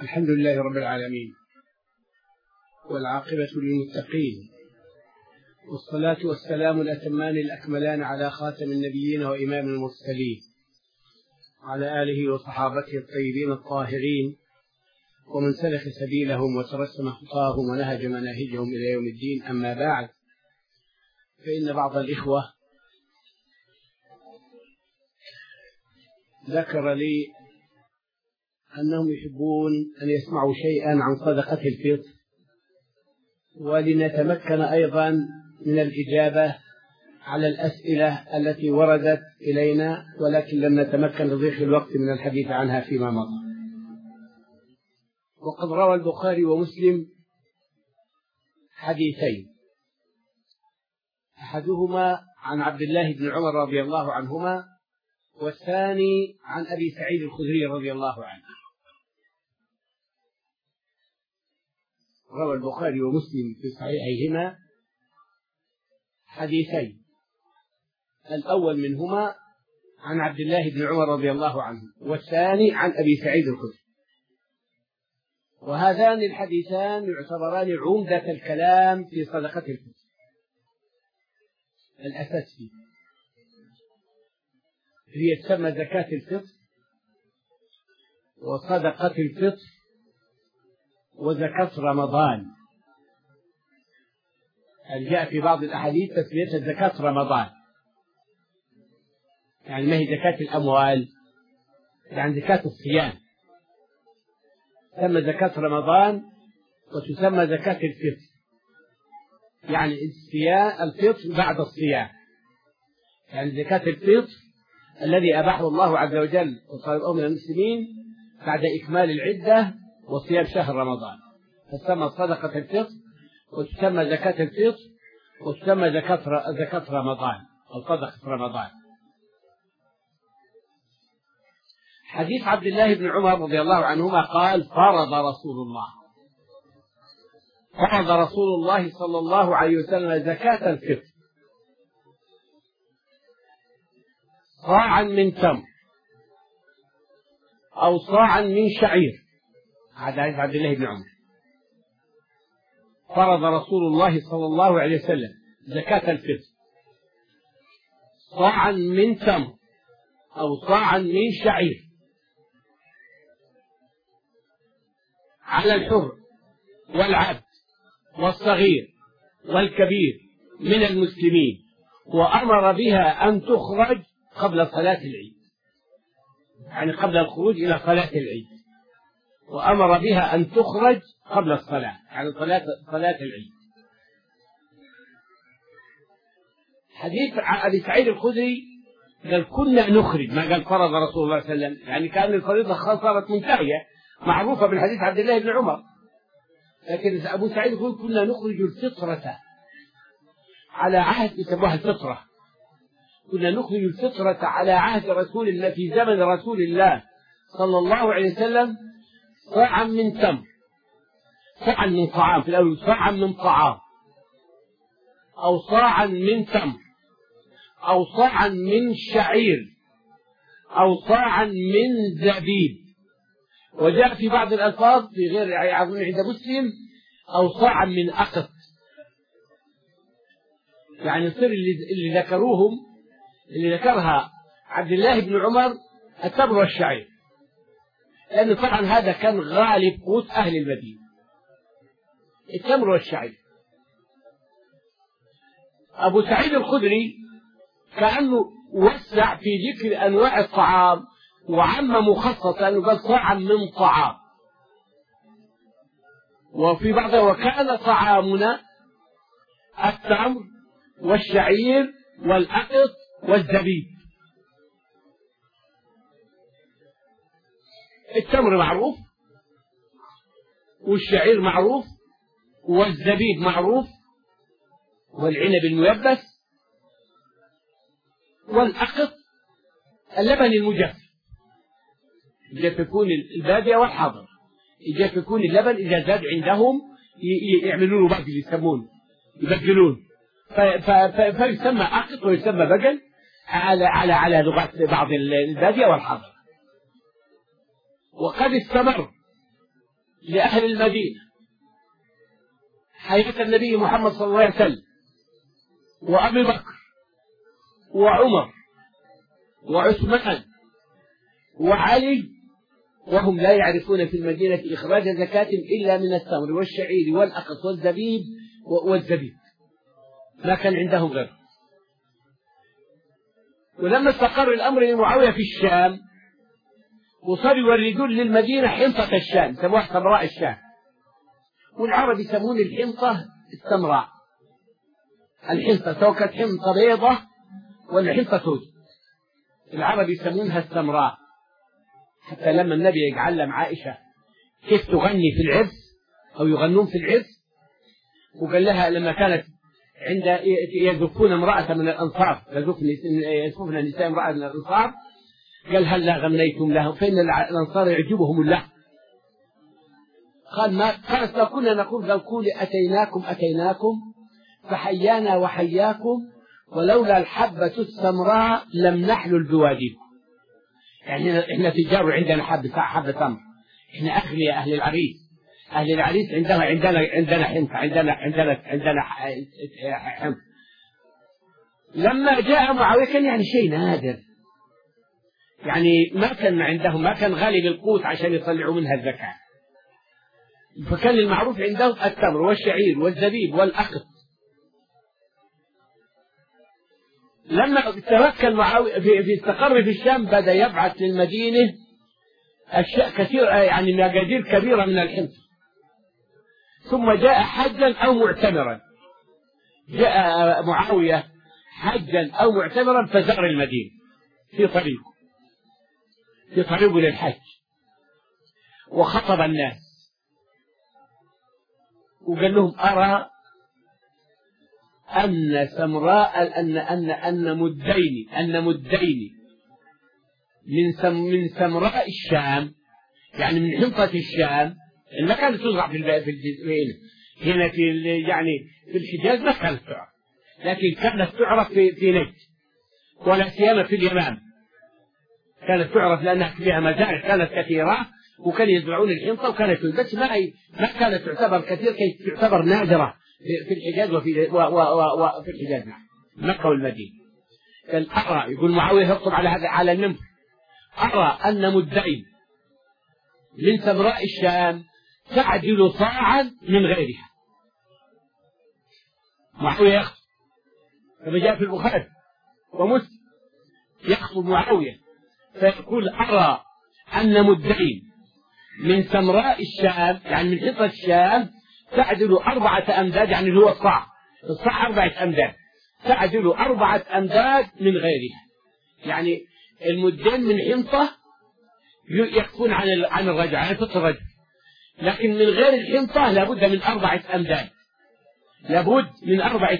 الحمد لله رب العالمين، والعاقبة للمتقين، والصلاة والسلام الأتمان الأكملان على خاتم النبيين وإمام المرسلين، على آله وصحابته الطيبين الطاهرين، ومن سلك سبيلهم وترسم خطاهم ونهج مناهجهم إلى يوم الدين. أما بعد، فإن بعض الإخوة ذكر لي أنهم يحبون أن يسمعوا شيئا عن صدقة الفطر، ولنتمكن أيضا من الإجابة على الأسئلة التي وردت إلينا، ولكن لم نتمكن لضيق الوقت من الحديث عنها فيما مضى. وقد روى البخاري ومسلم حديثين، أحدهما عن عبد الله بن عمر رضي الله عنهما، والثاني عن أبي سعيد الخدري رضي الله عنه. روى البخاري ومسلم في صحيحيهما حديثين، الأول منهما عن عبد الله بن عمر رضي الله عنه، والثاني عن أبي سعيد الخدري. وهذان الحديثان يعتبران عمدة الكلام في صدقة الفطر، الأساس فيه. هي تسمى زكاة الفطر وصدقة الفطر وزكاة رمضان. جاء في بعض الأحاديث تسميتها زكاة رمضان، يعني ما هي زكاة الأموال، يعني زكاة الصيام. تسمى زكاة رمضان وتسمى زكاة الفطر، يعني الفطر بعد الصيام، يعني زكاة الفطر الذي أباحه الله عز وجل وصار من المسلمين بعد إكمال العدة وصيام شهر رمضان، تسمى صدقة الفطر وتسمى زكاة الفطر وتسمى زكاة رمضان أو صدقة رمضان. حديث عبد الله بن عمر رضي الله عنهما قال: فرض رسول الله صلى الله عليه وسلم زكاة الفطر صاعا من تمر أو صاعا من شعير. هذا حديث عبد الله بن عمر. فرض رسول الله صلى الله عليه وسلم زكاة الفطر صاعا من تمر أو صاعا من شعير على الحر والعبد والصغير والكبير من المسلمين، وأمر بها أن تخرج قبل صلاة العيد، يعني قبل الخروج إلى صلاة العيد، وأمر بها أن تخرج قبل الصلاة، يعني صلاة العيد. حديث أبي سعيد الخدري قال: كنا نخرج، ما قال فرض رسول الله صلى الله عليه وسلم، يعني كان الفريضة صارت منتهية معروفة من حديث عبد الله بن عمر. لكن أبو سعيد يقول: كنا نخرج الفطرة على عهد، يسموها الفطرة، كنا نخرج الفطرة على عهد رسول الله في زمن رسول الله صلى الله عليه وسلم صاعا من تمر، صاعا من طعام، في الأول صاعا من طعام أو صاعا من تمر أو صاعا من شعير أو صاعا من زبيب. وجاء في بعض الألفاظ في غير أظن عند مسلم أو صاعا من أقط. يعني السر اللي ذكروهم، اللي ذكرها عبد الله بن عمر، التمر والشعير، لأن طبعا هذا كان غالب قوت أهل المدينة، التمر والشعير. أبو سعيد الخدري كأنه وسع في ذكر أنواع الطعام وعم مخصصا، أنه قال صاعا من طعام. وفي بعضها: وكان طعامنا التمر والشعير والأقط والزبيب. التمر معروف، والشعير معروف، والزبيب معروف، والعنب الميبس، والأقط اللبن المجفف. يجب يكون البادية والحاضر، يجب يكون اللبن إذا زاد عندهم يعملون له بقل، يسمونه يبقلون، فيسمى أقط ويسمى بقل على لغة بعض البادية والحاضر. وقد استمر لأهل المدينة حياة النبي محمد صلى الله عليه وسلم وأبي بكر وعمر وعثمان وعلي، وهم لا يعرفون في المدينة إخراج زكاة إلا من التمر والشعير والأقط والزبيب، ما كان عندهم غيره. ولما استقر الأمر لمعاوية في الشام وصاروا يوردون للمدينة حنطة الشام، سموها سمراء الشام، والعرب يسمون الحنطة السمراء. الحنطة سواء كانت حنطة بيضة ولا حنطة سوداء، العرب يسمونها السمراء. حتى لما النبي يعلم عائشة كيف تغني في العرس أو يغنون في العرس، وقال لها لما كانت عند يزفون امرأة من الأنصار، يزفون النساء امرأة من الأنصار، قال هل لا غنيتم لهم فإن الأنصار يعجبهم الله. قالت ما كنا نقول، قال قولي أتيناكم فحيانا وحياكم ولولا الحبة السمراء لم نحلل بواديكم. يعني احنا تجار وعندنا حبة تمر، احنا أغنياء أهل العريس. أهل العريس عندنا حنطة، عندنا حنطة. لما جاء معاوية كان يعني شيء نادر، يعني ما كان عندهم، ما كان غالي القوت عشان يطلعوا منها الزكاة، فكان المعروف عندهم التمر والشعير والزبيب والأقط. لما تمكن معاوية في استقر في الشام بدأ يبعث للمدينة أشياء كثيرة، يعني مقادير كبيرة من الحنطة. ثم جاء حجا أو معتمرا، جاء معاوية حجا أو معتمرا فزار المدينة في طريقه للحج، وخطب الناس وقال لهم أرى أن سمراء أن مدين من سمراء الشام، يعني من حنطة الشام اللي كانت تزرع هنا يعني في الحجاز ما كانت تعرف، لكن كانت تعرف في نجد، ولا سيما في اليمام كانت تعرف لأنها فيها مزارع كانت كثيرة، وكان يزرعون الحنطة، وكانت بس ما كانت تعتبر كثير، كانت تعتبر نادرة في الحجاز وفي الحجاز مكة والمدينة. كان أرى، يقول معاوية يخطب على المنبر، أرى أن مدين من سمراء الشام تعدل صاعا من غيرها. معاوية يخطب كما جاء في البخاري ومسلم، يخطب معاوية فيقول أرى أن مدين من سمراء الشام، يعني من حنطة الشام، تعدل 4 أمداد، يعني اللي هو الصاع 4 أمداد، تعدل 4 أمداد من غيرها. يعني المدين من حنطة يكفون عن الرجل، عن فطر الرجل، لكن من غير الحنطة لابد من 4 أمداد، لابد من 4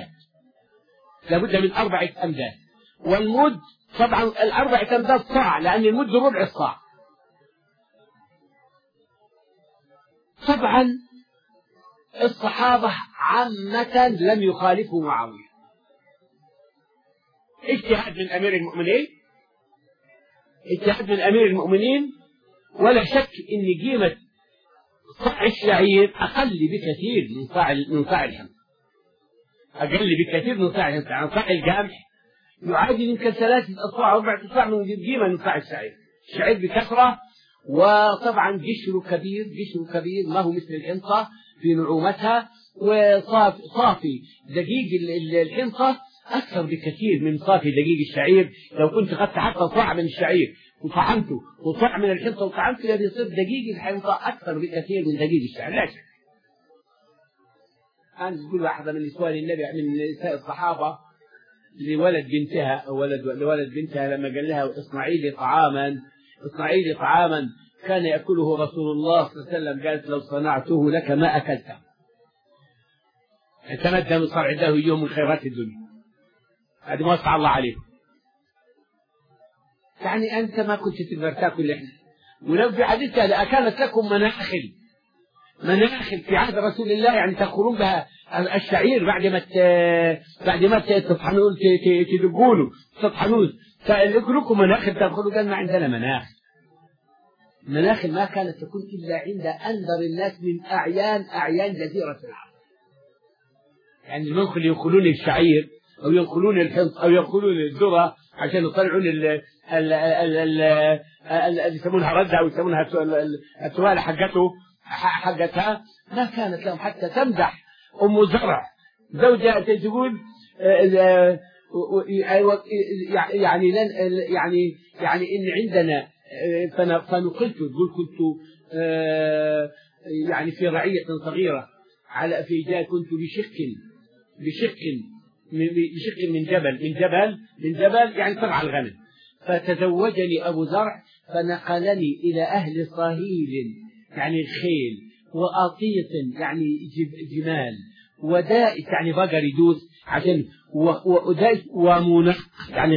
أمداد. والمد طبعا 4 أمداد صاع، لأن المد ربع الصاع. طبعا الصحابة عامة لم يخالفوا معاوية، اجتهاد من أمير المؤمنين، ولا شك إن قيمة صاع الشعير أقل بكثير من صاع الحنطة، أقل بكثير من صاع الحنطة. عن صاع القمح يعادل يمكن 3 أصواع 4 أصواع من قيمة من صاع الشعير. الشعير بكثرة، وطبعا قشره كبير ما هو مثل الحنطة في نعومتها، وصافي دقيق الحنطة أكثر بكثير من صافي دقيق الشعير. لو كنت قد حتى صاع من الشعير وطعمته وصاع من الحنطة وطعمته، يعني يصير دقيق الحنطة أكثر بكثير من دقيق الشعير. لا شك. أنا تقول واحدة من نسوان النبي، من نساء الصحابة، لولد بنتها لما قال لها اصنعي لي طعاما كان يأكله رسول الله صلى الله عليه وسلم، قالت لو صنعته لك ما أكلته. تمدن صار عنده يوم من خيرات الدنيا، هذه ما وسع الله عليه. يعني أنت ما كنت تقدر تأكل إحنا، ولو في حديثها لأكانت لكم مناخل في عهد رسول الله، يعني تأخذون بها الشعير بعد ما تطحنون تدقونه تطحنون، فلكم مناخل تأخذوا. قال ما عندنا مناخل، المناخل ما كانت تكون إلا عند أنظر الناس من أعيان جزيرة العرب. يعني المنخل ينخلون الشعير أو ينخلون الحنطة أو ينخلون الذرة عشان يطلعون اللي يسمونها ردة أو يسمونها التوالة حقتها. ما كانت لهم حتى تمدح أم زرع زوجها تقول يعني إن عندنا فنقلت تقول كنت يعني في رعية صغيرة على في جاء كنت بشق من جبل يعني ترعى الغنم. فتزوجني أبو زرع فنقلني إلى أهل صهيل يعني الخيل وأطيط يعني جمال ودائس يعني بقر يدوس عشان ودائس ومنق يعني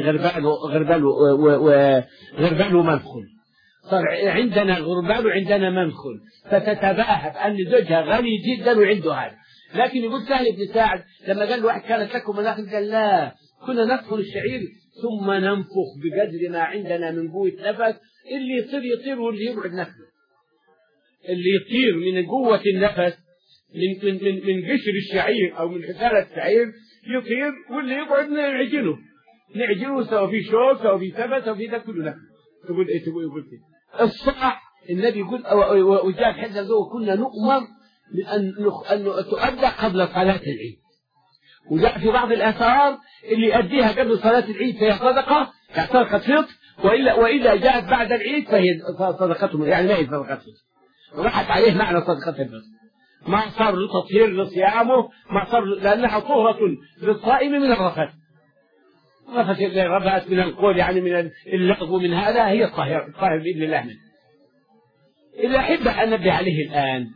غربال ومنخل. صار عندنا غربال وعندنا منخل فتتباهى بأن زوجها غني جدا وعنده هذا. لكن يقول سهل بن سعد لما قال له واحد كانت لكم مناخل قال لا كنا ندخل الشعير ثم ننفخ بقدر ما عندنا من قوة نفس اللي يطير واللي يبعد نفسه. اللي يطير من قوة النفس من قشر الشعير أو من حثالة الشعير يطير واللي يقعد نعجنه سواء في شوك سواء في ثبت سواء في ذا كله نفس. تقول إيه الصح النبي يقول وجاء حتى ذو كنا نؤمر أن تؤدى قبل صلاة العيد. وجاء في بعض الآثار اللي يؤديها قبل صلاة العيد فهي صدقة يعني صدقة فطر وإذا جاءت بعد العيد فهي صدقته يعني ما هي صدقة فطر. راحت عليه معنى صدقة الفطر ما صار له تطهير لصيامه ما صار لأنها طهرة للصائم من الرفث. الرفث اللي رفعت من القول يعني من اللغو من هذا هي الطاهر بإذن الله منه. إذا أحب أن أنبه عليه الآن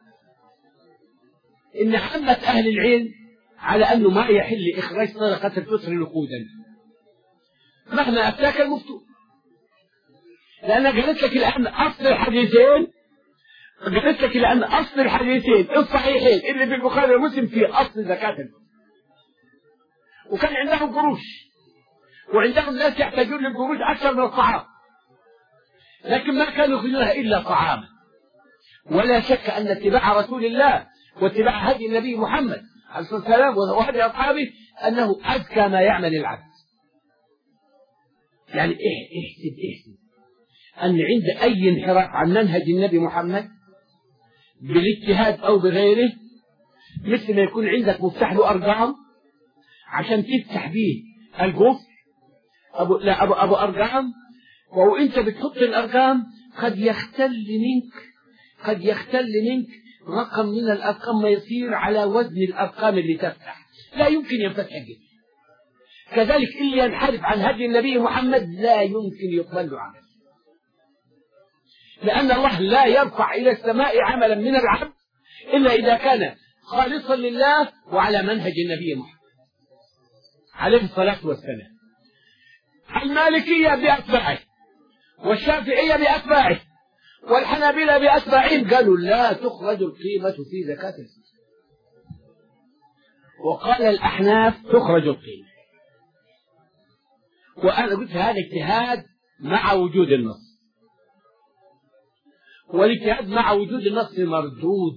إن عامة أهل العلم على أنه ما يحل إخراج صدقة الفطر نقودا مهما أفتاك المفتو. لأن قلت لك الآن أصل الحديثين الصحيحين اللي في البخاري ومسلم في أصل زكاة الفطر. وكان عندهم قروش وعندهم ناس يحتاجون للقروش أكثر من الطعام لكن ما كانوا يخرجونها إلا طعاما. ولا شك أن اتباع رسول الله واتباع هدي النبي محمد عليه الصلاة والسلام وهدي أصحابه أنه أزكى ما يعمل العبد. يعني احسب أن عند أي انحراف عن منهج النبي محمد بالاجتهاد أو بغيره مثل ما يكون عندك مفتاح له أرقام عشان تفتح به القفل أبو أرقام وأنت بتحط الأرقام قد يختل منك رقم من الأرقام ما يصير على وزن الأرقام اللي تفتح لا يمكن ينفتح القفل. كذلك اللي ينحرف عن هدي النبي محمد لا يمكن يقبل له عمل لأن الله لا يرفع إلى السماء عملا من العبد إلا إذا كان خالصا لله وعلى منهج النبي محمد عليه الصلاة والسلام. المالكية بأتباعه والشافعية بأتباعه والحنابلة بأتباعهم قالوا لا تخرج القيمة في زكاة الفطر. وقال الأحناف تخرج القيمة. وأنا قلت هذا اجتهاد مع وجود النص والاجتهاد مع وجود النص مردود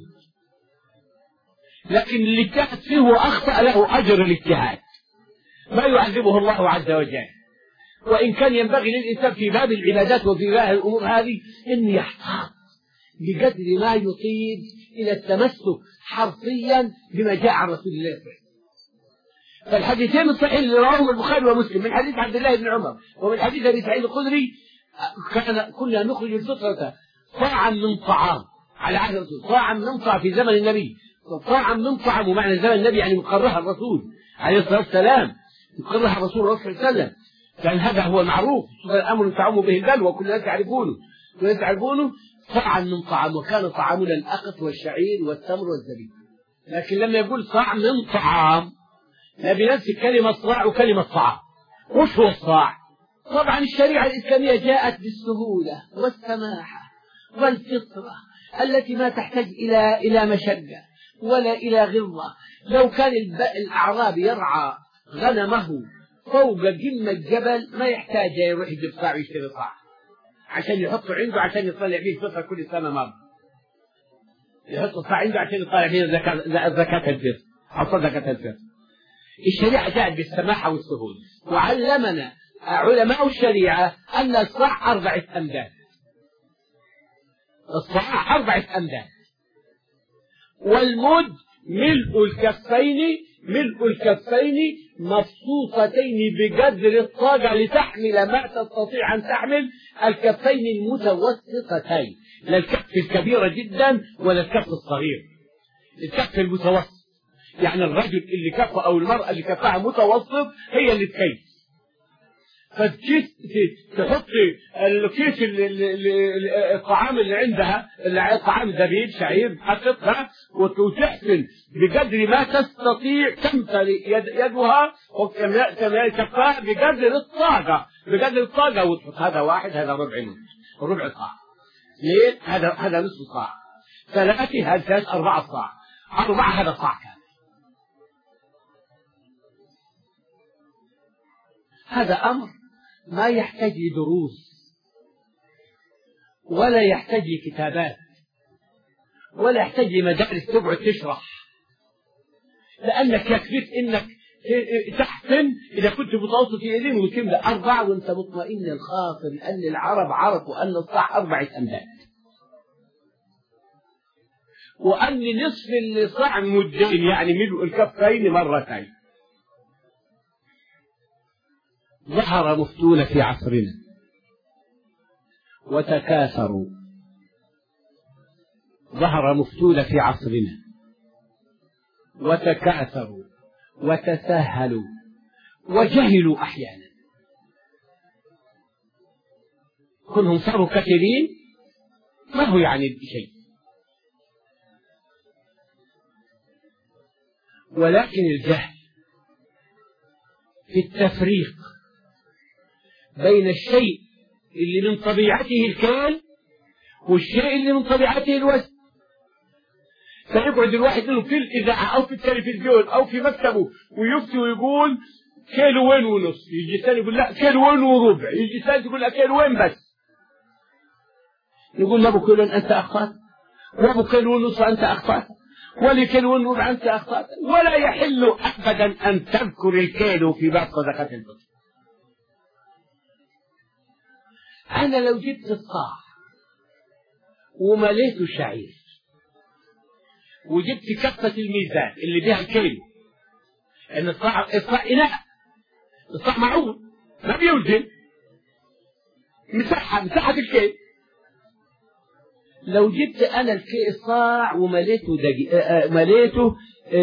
لكن اللي اجتهد فيه وأخطأ له أجر الاجتهاد ما يعذبه الله عز وجل. وإن كان ينبغي للإنسان في باب العبادات وفي باب الأمور هذه أن يحتاط بقدر ما يطيب إلى التمسك حرفيا بما جاء عن رسول الله صلى الله عليه وسلم. فالحديثين الصحيح اللي رواه البخاري ومسلم من حديث عبد الله بن عمر ومن حديث أبي سعيد الخدري كنا نخرج الفطرة صاعا من طعام على عهد الرسول صاعا من طعام في زمن النبي صاعا من طعام ومعنى زمن النبي يعني مقرها الرسول عليه الصلاة والسلام مقرها الرسول صلى الله عليه وسلم كان هذا هو المعروف الأمر تعم به البلوى وكل الناس يعرفونه صاعا من طعام وكان طعامنا الأقط والشعير والتمر والزبيب. لكن لما يقول صاع من طعام بنفس كلمة صاع وكلمة طعام. وش هو الصاع؟ طبعا الشريعة الإسلامية جاءت بالسهولة والسماحة والفطرة التي ما تحتاج إلى مشقة ولا إلى غلظة. لو كان الأعرابي يرعى غنمه فوق قمة جبل ما يحتاج يروح يجيب صاع ويشتري صاع عشان يحطه عنده عشان يطلع به الفطرة كل سنة مرة. يحط الصاع عنده عشان يطلع به زكاة الفطر أو صدقة الفطر. الشريعة جاءت بالسماحة والسهولة، وعلمنا علماء الشريعة أن الصاع 4 أمداد. الصاع 4 أمداد، والمد ملء الكفين مبسوطتين بقدر الطاقة لتحمل ما تستطيع أن تحمل الكفين المتوسطتين، لا الكف الكبيرة جدا ولا الكف الصغير، الكف المتوسط. يعني الرجل اللي كفه أو المرأة اللي كفها متوسط هي اللي تكيس. فتكيس تحط الكيس الطعام اللي عندها، الطعام زبيب شعير حطتها وتحسن بقدر ما تستطيع تمتلئ يدها وتمتلئ كفاها بقدر الطاقة وتحط هذا واحد، هذا ربع صاع. ليه؟ هذا نصف صاع. 3 هذا 3 4 صاع. 4 هذا صاع كامل. هذا أمر ما يحتاج لدروس ولا يحتاج لكتابات ولا يحتاج لمدارس تقعد تشرح، لأنك يكفيك إنك تحسن إذا كنت متوسط في إيدين وتملأ 4 وأنت مطمئن الخاطر، لأن العرب عرفوا أن الصاع 4 أمداد، وأن نصف الصاع مدين، يعني ملء الكفين مرتين. ظهر مفتون في عصرنا وتكاثروا، ظهر مفتون في عصرنا وتكاثروا وتساهلوا وجهلوا أحيانا. كلهم صاروا كثيرين ما هو يعني شيء، ولكن الجهل في التفريق بين الشيء اللي من طبيعته الكيل والشيء اللي من طبيعته الوزن. فيقعد الواحد منهم في الإذاعة أو في التلفزيون أو في مكتبه ويفتي ويقول كيلوين ونص، يجي ثاني يقول لا كيلوين وربع، يجي ثالث يقول لا كيلوين بس. يقول له أبو كيلوين أنت أخطأت، وأبو كيلوين ونص أنت أخطأت، ولكيلوين وربع أنت أخطأت. ولا يحل أبدا أن تذكر الكيلو في باب صدقة الفطر. أنا لو جبت الصاع ومليته شعير وجبت كفة الميزان اللي بها الكيلو، إن الصاع إناء، الصاع معون ما بيوزن، مساحة الكيل. لو جبت أنا الصاع ومليته مليته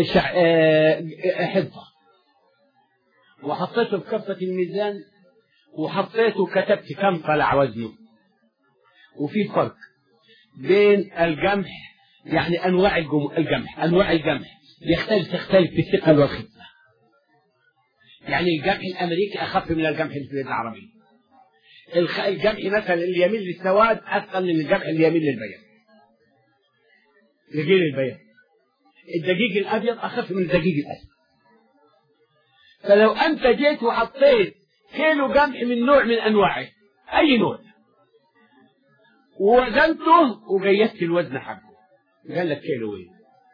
حنطة وحطيته في كفة الميزان وحطيته كتبت كم طلع وزنه، وفي فرق بين القمح، يعني أنواع القمح تختلف في الثقل والخفة. يعني القمح الأمريكي أخف من القمح العربي. القمح مثلا اللي يميل للسواد أثقل من القمح اللي يميل للبياض. الدقيق الأبيض أخف من الدقيق الأسود. فلو أنت جيت وحطيت كيلو قمح من نوع من أنواعه أي نوع ووزنته وقيدت الوزن حقه قال لك كيلوين،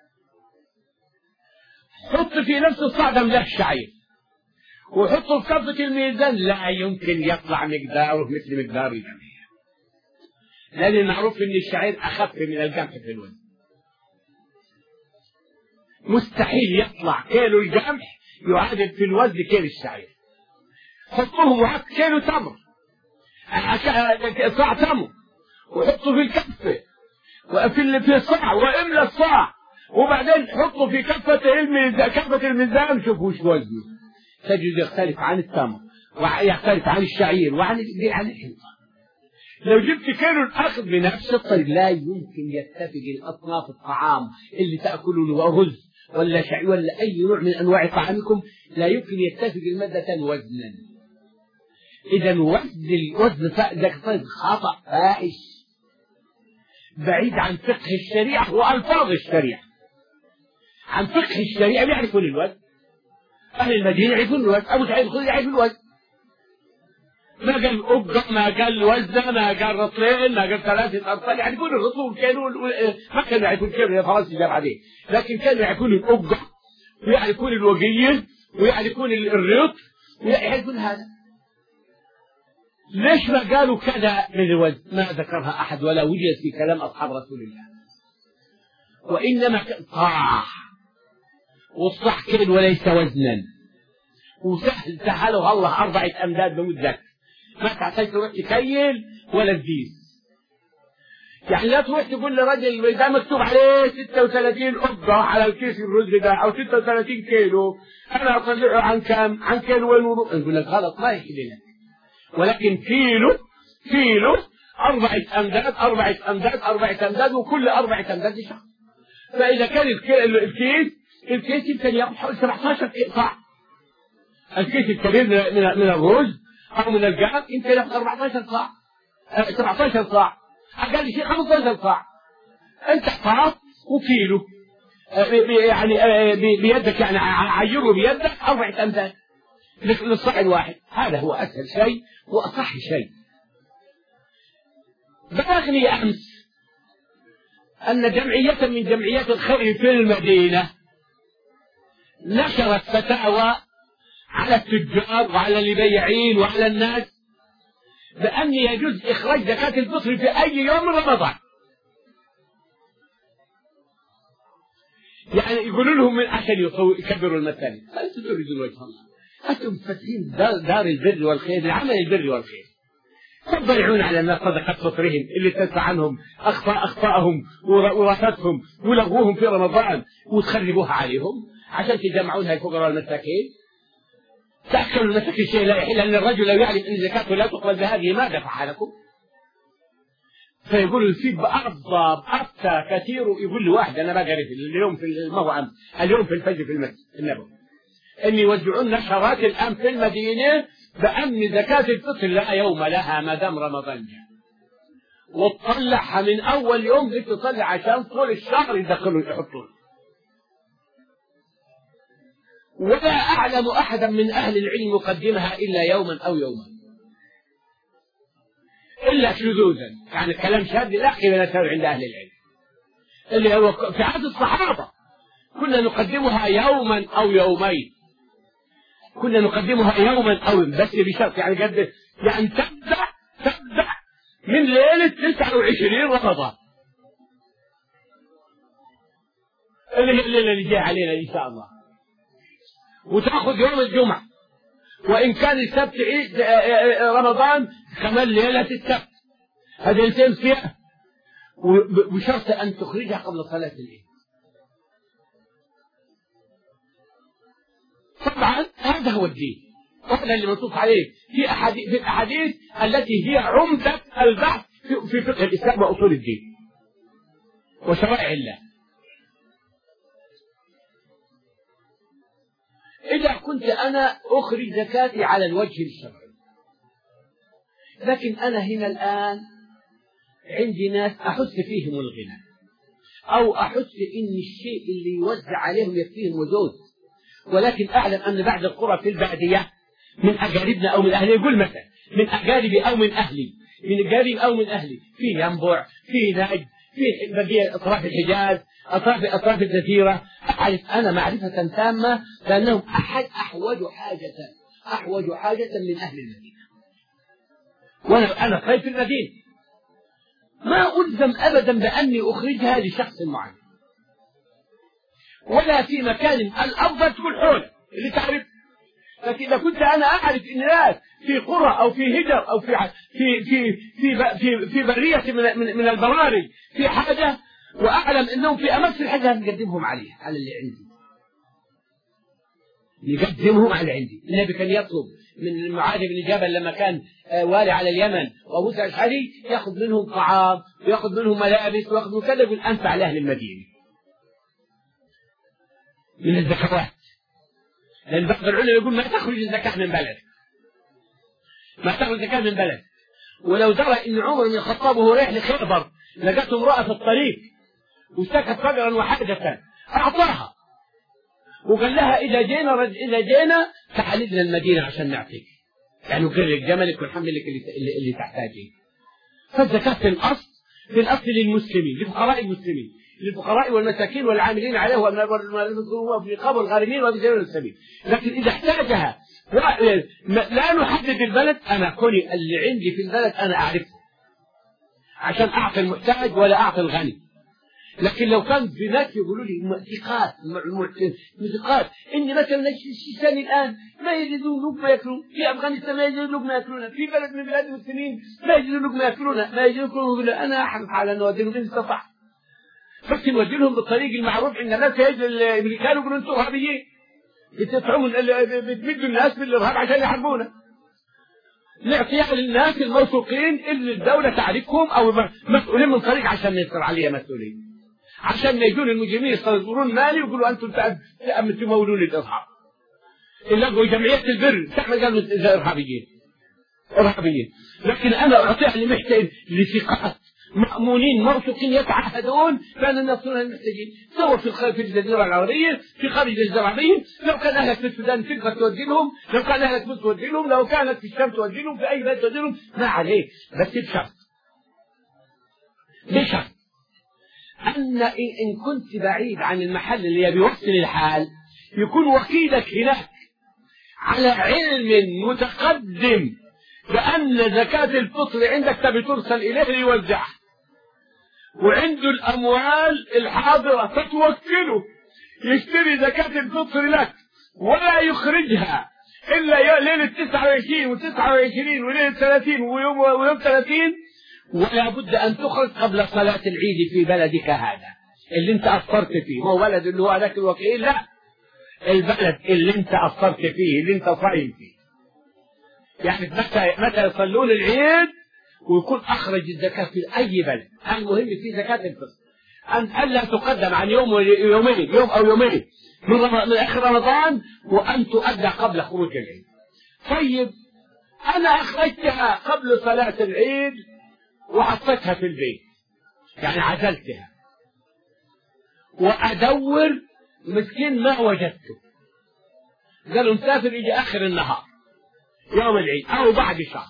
حط في نفس الصعدة ملح شعير وحطه في كفة الميزان، لا يمكن يطلع مقداره مثل مقدار القمح، لأن المعروف أن الشعير أخف من القمح في الوزن. مستحيل يطلع كيلو القمح يعادل في الوزن كيلو الشعير. حطوه وحط كيلو تمر، صاع تمر، وحطه في الكفة وفي الصاع واملى الصاع، وبعدين حطه في كفة الميزان شوفوا وش وزنه، تجد يختلف عن التمر ويختلف عن الشعير وعن الحنطة. لو جبت كيلو الأخذ بنفس الطريق لا يمكن يتفق الأصناف الطعام اللي تأكلون رز ولا شعير ولا أي نوع من أنواع طعامكم، لا يمكن يتفق المادة وزنا. إذا الوزن خطأ فاحش بعيد عن فقه الشريعة وألفاظ الشريعة. عن فقه الشريعة يعرفون الوزن، أهل المدينة يعرفون الوزن، أبو سعيد الخدري يعرف الوزن، ما قال أبقى، ما قال وزنة، ما قال رطلين، ما قال 3 أرطال. يعني كل الرطول كانوا ما كانوا يعرفون كيف خلاص جاب عليه، لكن كانوا يعرفون الأبقى ويعرفون الوقية ويعرفون الريط ويعرفون هذا. ليش ما قالوا كذا من الوزن؟ ما ذكرها أحد ولا وجد في كلام أصحاب رسول الله، وإنما صاح، والصح كيل وليس وزنا، وسهل سهله الله 4 أمداد بمدك، ما تحتاج تروح تكيل ولا تقيس. يعني لا تروح تقول لرجل ده مكتوب عليه 36 أبقة على الكيس الرز ده أو 36 كيلو، أنا أطلعه عن كم؟ عن كيلو ونص. نقول لك غلط، ما يحل لك، ولكن كيلو 4 أمداد 4 أمداد 4 أمداد، وكل 4 أمداد شخص. فإذا كان الكيس يمكن يأخذ حوالي 17 صاع. الكيس الكبير من الرز أو من القمح يمكن يأخذ 14 صاع، 17 صاع، أقل شيء 15 صاع. أنت صاع وكيلو، يعني بيدك، يعني عيره بيدك 4 أمداد للصاع الواحد. هذا هو أسهل شيء وأصح شيء. بلغني أمس أن جمعية من جمعيات الخير في المدينة نشرت فتاوى على التجار وعلى البياعين وعلى الناس بأن يجوز إخراج زكاة الفطر في أي يوم من رمضان. يعني يقولوا لهم من عشان يكبروا المساجد. أنتم تريدون وجه الله، أنتم فاتحين دار البر والخير لعمل البر والخير، تضيعون على الناس صدقة فطرهم اللي تدفع عنهم أخطاءهم وراثتهم ولغوهم في رمضان وتخربوها عليهم عشان تجمعونها الفقراء والمساكين. تأكلوا المساكين شيء لا يحل، لأن الرجل لو يعلم أن زكاته لا تقبل بهذه ما دفع لكم. فيقولوا في أفضل أفتى كثير، يقول لي واحد أنا ما قريت اليوم في الموعد اليوم في الفجر في المسجد النبوي أن يوزعون نشرات الآن في المدينة بأن زكاة الفطر لا يوم لها ما دام رمضان جاء، وتطلعها من أول يوم بتطلع عشان طول الشهر يدخلوا يحطون. ولا أعلم أحدا من أهل العلم يقدمها إلا يوما أو يوما، إلا شذوذا، يعني كلام شاذ لا قيمة له عند أهل العلم. اللي هو في عهد الصحابة كنا نقدمها يوما أو يومين، كنا نقدمها يوما أو بس بشرط، يعني قد يعني تبدأ من ليلة 29 رمضان اللي هي الليلة اللي جاء علينا إن شاء الله، وتأخذ يوم الجمعة، وإن كان السبت عيد رمضان كمان ليلة السبت، هذه ليلتين فيها، وبشرط أن تخرجها قبل صلاة العيد. طبعا هذا هو الدين، وهذا اللي منصوص عليه في الأحاديث التي هي عمدة البحث في فقه الإسلام وأصول الدين وشرائع الله. إذا كنت أنا أخرج زكاتي على الوجه الشرعي، لكن أنا هنا الآن عندي ناس أحس فيهم الغنى، أو أحس إن الشيء اللي يوزع عليهم يكفيهم وزود، ولكن أعلم أن بعض القرى في البادية من أقاربنا أو من أهلي، يقول مثلا من أقاربي أو من أهلي، من أقاربي أو من أهلي في ينبع، في نجد، في بقية أطراف الحجاز، أطراف الجزيرة، أعرف أنا معرفة تامة لأنهم أحوج حاجة من أهل المدينة، وأنا خايف في المدينة ما ألزم أبدا بأني أخرجها لشخص معين، ولا في مكان الأفضل تكون حولة اللي تعرف. لكن إذا كنت أنا أعرف إن ناس في قرى أو في هجر أو في برية من البراري في حاجة، وأعلم أنهم في أمس الحاجة نقدمهم عليه على اللي عندي، نقدمهم على عندي. النبي كان يطلب من معاذ بن جبل لما كان والي على اليمن وموسى الأشعري يأخذ منهم طعام ويأخذ منهم ملابس ويأخذ من كذا بالأنفع لأهل المدينة من الزكوات، لأن بعض العلماء يقول ما تخرج الزكاة من بلد، ما تخرج الزكاة من بلد. ولو درى إن عمر بن الخطاب وهو رايح لخيبر لقته امرأة في الطريق واشتكت فقرا وحاجة أعطاها وقال لها إذا جينا تعالي لنا المدينة عشان نعطيك، يعني وكل جملك والحملك اللي تحتاجيه. فالزكاة في الأصل للمسلمين، لفقراء المسلمين، للفقراء والمساكين والعاملين عليه والرقاب والغارمين وفي سبيل السبيل. لكن إذا احتاجها لا نحدد البلد، أنا كوني اللي عندي في البلد أنا أعرفه عشان أعطي المحتاج ولا أعطي الغني. لكن لو كان في ناس يقولوا لي ثقات إني مثلا الشيشان الآن ما يجدون لقمة يأكلون، في أفغانستان ما يجدون لقمة يأكلونها، في بلد من بلاد المسلمين ما يجدون لقمة يأكلونها، ما يجدون لقمة، أنا أحرص على أن أوديهم إن استطعت، بس نودي لهم بالطريق المعروف. إن الناس يجد الأمريكان يقولون أنتم إرهابيين، بتدفعون بتمدوا الناس بالإرهاب عشان يحاربونا. نعطيها للناس الموثوقين اللي الدولة تعرفهم أو مسؤولين من طريق عشان يصير عليها مسؤولين، عشان ما يجون المجرمين يصدرون مالي ويقولوا أنتم تمولون الإرهاب. يلاقوا جمعية البر تعمل قالوا إرهابيين. لكن أنا أعطيها اللي محتاج لثقات مأمونين موثوقين يتعهدون بأن الناس المحتاجين، سواء في الجزيرة العربية، في خارج الجزيرة العربية. لو كان أهلك في السودان تقدر تودي لهم، لو كان أهلك في مصر تودي لهم، لو كانت في الشام تودي لهم، في أي بلد تودي لهم، ما عليه. بس بشرط أن إن كنت بعيد عن المحل اللي بيوصل الحال يكون وكيلك هناك على علم متقدم بأن زكاة الفطر عندك تبي ترسل إليه ليوزعها، وعنده الأموال الحاضرة تتوكله يشتري زكاة الفطر لك ولا يخرجها إلا ليلة 29 و29 وليلة 30 ويوم 30، ولا بد أن تخرج قبل صلاة العيد في بلدك هذا اللي انت أفطرت فيه. مو بلد اللي هو هذاك الوكيل، لا، البلد اللي انت أفطرت فيه اللي انت صايم فيه. يعني متى يصلون العيد ويكون أخرج الزكاة في أي بلد. المهم في زكاة الفطر أن ألا تقدم عن يوم أو يومين من آخر رمضان، وأن تؤدى قبل خروج العيد. طيب أنا أخرجتها قبل صلاة العيد وحطيتها في البيت، يعني عزلتها، وأدور مسكين ما وجدته، قالوا مسافر يجي آخر النهار يوم العيد أو بعد شهر،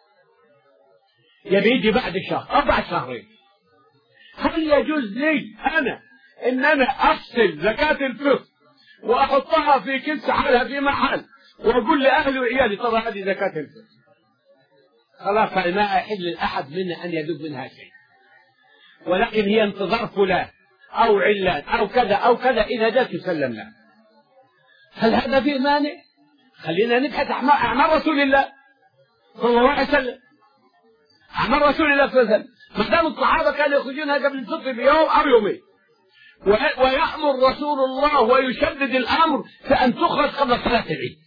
يبي يجي بعد شهر أو بعد شهرين. هل يجوز لي أنا أفصل زكاة الفطر وأحطها في كيس حالها في محل وأقول لأهلي وعيالي ترى هذه زكاة الفطر؟ خلاص ما يحل لأحد منا أن يذوب منها شيء، ولكن هي انتظار فلان أو علان أو كذا أو كذا، إذا جاء تسلم له. هل هذا فيه مانع؟ خلينا نبحث أعمال رسول الله صلى الله عليه وسلم. أعمال رسول الله صلى الله عليه وسلم ما دام الصحابة كانوا يخرجونها قبل الفطر بيوم أو يومين، ويأمر رسول الله ويشدد الأمر فأن تخرج قبل صلاة العيد،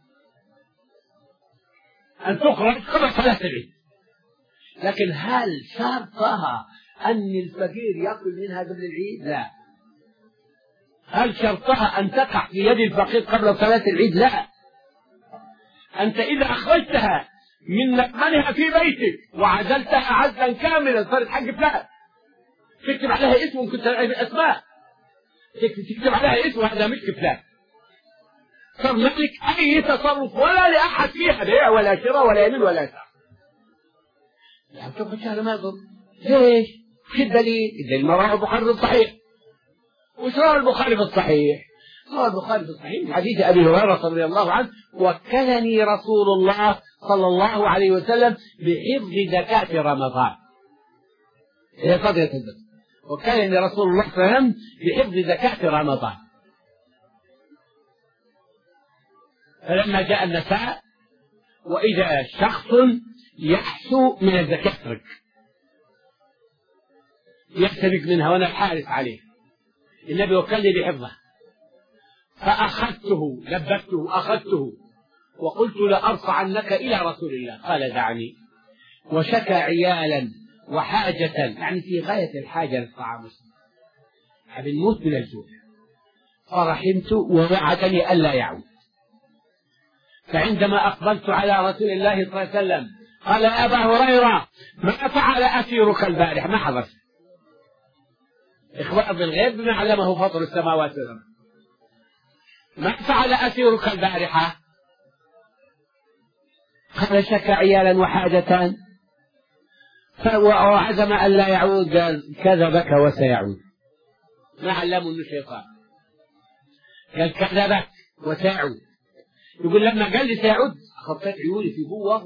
أن تخرج قبل صلاة العيد. لكن هل شرطها أن الفقير يأكل منها قبل العيد؟ لا. هل شرطها أن تقع في يد الفقير قبل صلاة العيد؟ لا. أنت إذا أخرجتها من مكمنها في بيتك وعزلتها عزلا كاملا صارت حق فلان، تكتب عليها اسم، كنت أسماء تكتب عليها اسم، هذا ملك فلان، صار ملك أي تصرف ولا لأحد فيها بيع ولا شراء ولا يمين ولا يسار. يعني شوف هذا ما يضر. ليش؟ شو الدليل؟ الدليل ما رواه البخاري في الصحيح. وش رواه البخاري في الصحيح؟ رواه البخاري في الصحيح من حديث أبي هريرة رضي الله عنه: وكلني رسول الله صلى الله عليه وسلم بحفظ زكاة رمضان. هي قضية الزكاة. وكلني رسول الله صلى الله عليه وسلم بحفظ زكاة رمضان. فلما جاء النساء وإذا شخص يحسو من الزكاة يحترق منها وأنا الحارس عليه، النبي وكلني بحفظه، فأخذته لبته أخذته وقلت لأرفعنك إلى رسول الله، قال دعني، وشكى عيالا وحاجة، يعني في غاية الحاجة للطعام، بنموت من الجوع، فرحمت ووعدني ألا يعود. فعندما أقبلت على رسول الله صلى الله عليه وسلم قال: يا أبا هريرة ما فعل أسيرك البارح؟ ما حضر إخبار بالغيب بما علمه فطر السماوات والأرض. ما فعل أسيرك البارحة؟ قال شكى عيالا وحاجتان وعزم أن لا يعود، قال كذبك وسيعود. ما علمه انه شيطان، قال كذبك وسيعود. يقول لما قال لي سيعود خطيت عيوني في قوة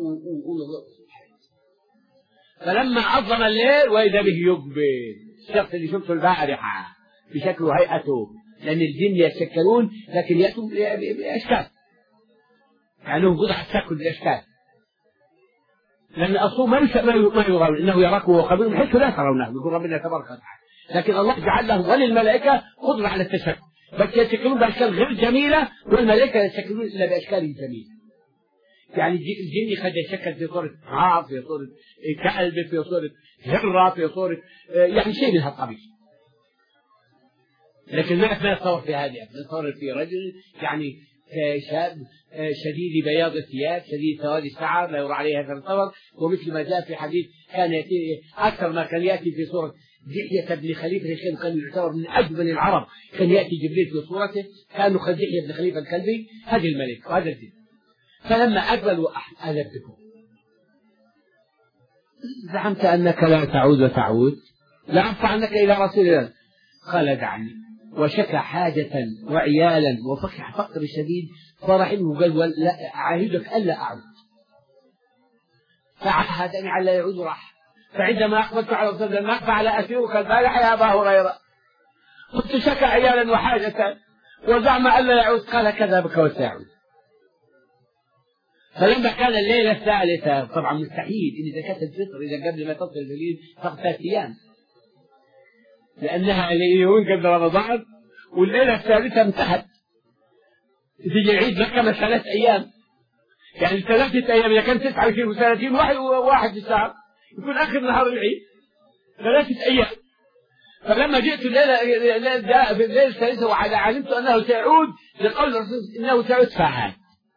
فلما عظم الليل وإذا به يقبل الشخص اللي شفته البارحة بشكل وهيئته، لأن الجن يتشكلون لكن يأتوا بأشكال، يعني هم بضع تشكل بالأشكال، لأن أصله ما يرون إنه يراكم وقبيل من حيث لا ترونه، يقول ربنا تبارك وتعالى. لكن الله جعل لهم وللملائكة قدرة على التشكل، بس يتشكلون بأشكال غير جميلة، والملائكة يتشكلون إلا بأشكال جميلة. يعني الجن قد يتشكل في صورة عاف، في صورة كلب، في صورة هرة، في صورة يعني شيء من هالقبيل. لكن ما يتصور في هذه، يتصور في رجل يعني شاب شديد بياض الثياب شديد سواد الشعر لا يرى عليه هذا الصور، ومثل ما جاء في حديث كان يأتي أكثر ما كان يأتي في صورة دحية بن خليفة الكلبي، كان يعتبر من أجمل العرب، كان يأتي جبريل في صورته كانوا قد دحية بن خليفة الكلبي، هذا الملك وهذا الدين. فلما أقبلوا أذبتكم، زعمت أنك لا تعود وتعود، لأرفعنك إلى رسول الله. قال دعني، وشكى حاجة وعيالا وفقح فقر شديد، فرحمه وقال لا أعاهدك ألا أعود، فعهدني على لا يعود راح. فعندما أقبلت على رسول الله فعل أسيرك البارحة يا أبا هريرة، قلت شكى عيالا وحاجة وزعم ألا يعود، قال كذبك وسيعود. فلما كان الليلة الثالثة، طبعا مستحيل إن زكاة الفطر إذا قبل ما تصل الليل تغطى أيام، لأنها يوم قبل رمضان والليلة الثالثة انتهت، تيجي العيد مكة 3 أيام، يعني 3 أيام إذا كان 29 و30 واحد في الشهر يكون آخر نهار العيد 3 أيام. فلما جئت الليلة الثالثة وعلمت أنه سيعود لقول الرسول إنه سيعود فعال،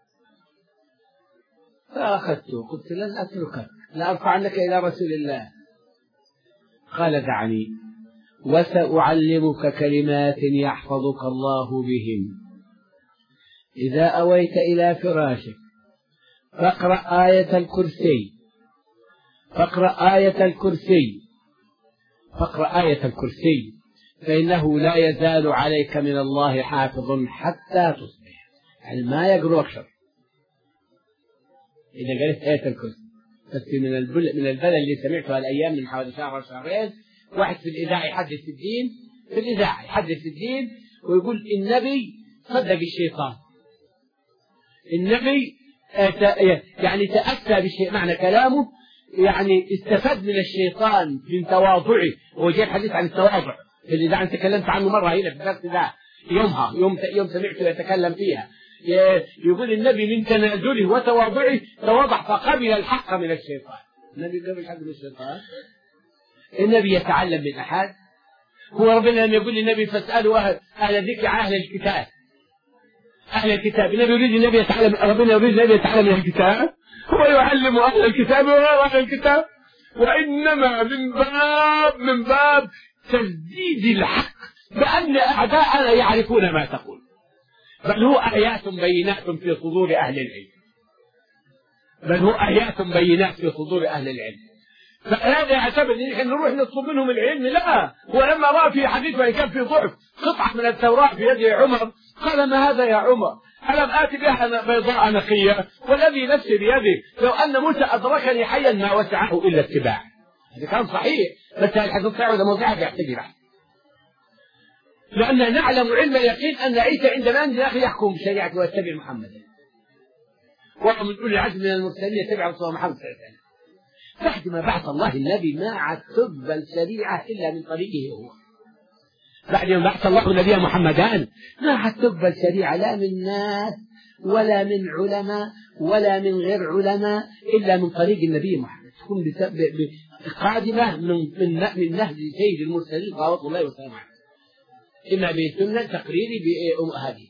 فأخذته قلت لن أتركك، لأرفعنك إلى رسول الله. قال دعني وسأعلمك كلمات يحفظك الله بهن، إذا أويت إلى فراشك فاقرأ آية الكرسي، فاقرأ آية الكرسي، فاقرأ آية الكرسي، فإنه لا يزال عليك من الله حافظ حتى تصبح. يعني ما يقرأ أكثر إذا قرأت آية الكرسي. بس من البلد اللي سمعته هالأيام من حوالي شهر شهرين، واحد في الإذاعة يحدث في الدين، في الإذاعة يحدث في الدين ويقول النبي صدق الشيطان، النبي يعني تأتى بالشيء، معنى كلامه يعني استفاد من الشيطان من تواضعه. وجاء حديث عن التواضع في الإذاعة، أنا تكلمت عنه مرة هنا في الدرس ده يوم سمعته يتكلم فيها. يقول النبي من تنازله وتواضعه تواضع فقبل الحق من الشيطان. النبي قبل الحق من الشيطان. النبي يتعلم من أحد، هو ربنا لم يقول للنبي فاسألوا أهل الذكر عن أهل الكتاب، أهل الكتاب. النبي يريد النبي يتعلم، ربنا يريد النبي يتعلم من الكتاب، هو يعلم أهل الكتاب وغير أهل الكتاب، وإنما من باب تسديد الحق بأن أعداءنا يعرفون ما تقول، بل هو آيات بينات في صدور أهل العلم، بل هو آيات بينات في صدور أهل العلم. فهذا يعتبر ان احنا نروح نطلب منهم العلم، لا، هو لما راى في حديث وان كان في ضعف قطعه من التوراه في يد عمر قال ما هذا يا عمر؟ الم اتي بها بيضاء نقيه والذي نفسي بيده لو ان موسى ادركني حيا ما وسعه الا اتباع. هذا كان صحيح، بس الحديث بتاعه اذا موضعه يحتاج له، لان نعلم علم اليقين ان عيسى عندما ينزل اخي يحكم بشريعته ويتبع محمدا، وهو من اولي العزم من المرسلين يتبع رسول محمد صلى الله عليه وسلم. بعد ما بعث الله النبي ما عاد تقبل شريعة إلا من طريقه هو. بعد ما بعث الله النبي محمدان ما عاد تقبل شريعة لا من ناس ولا من علماء ولا من غير علماء إلا من طريق النبي محمد، تكون قادمة من نهج سيد المرسلين صلوات الله وسلامه عليه، إما بسنة تقريري هذه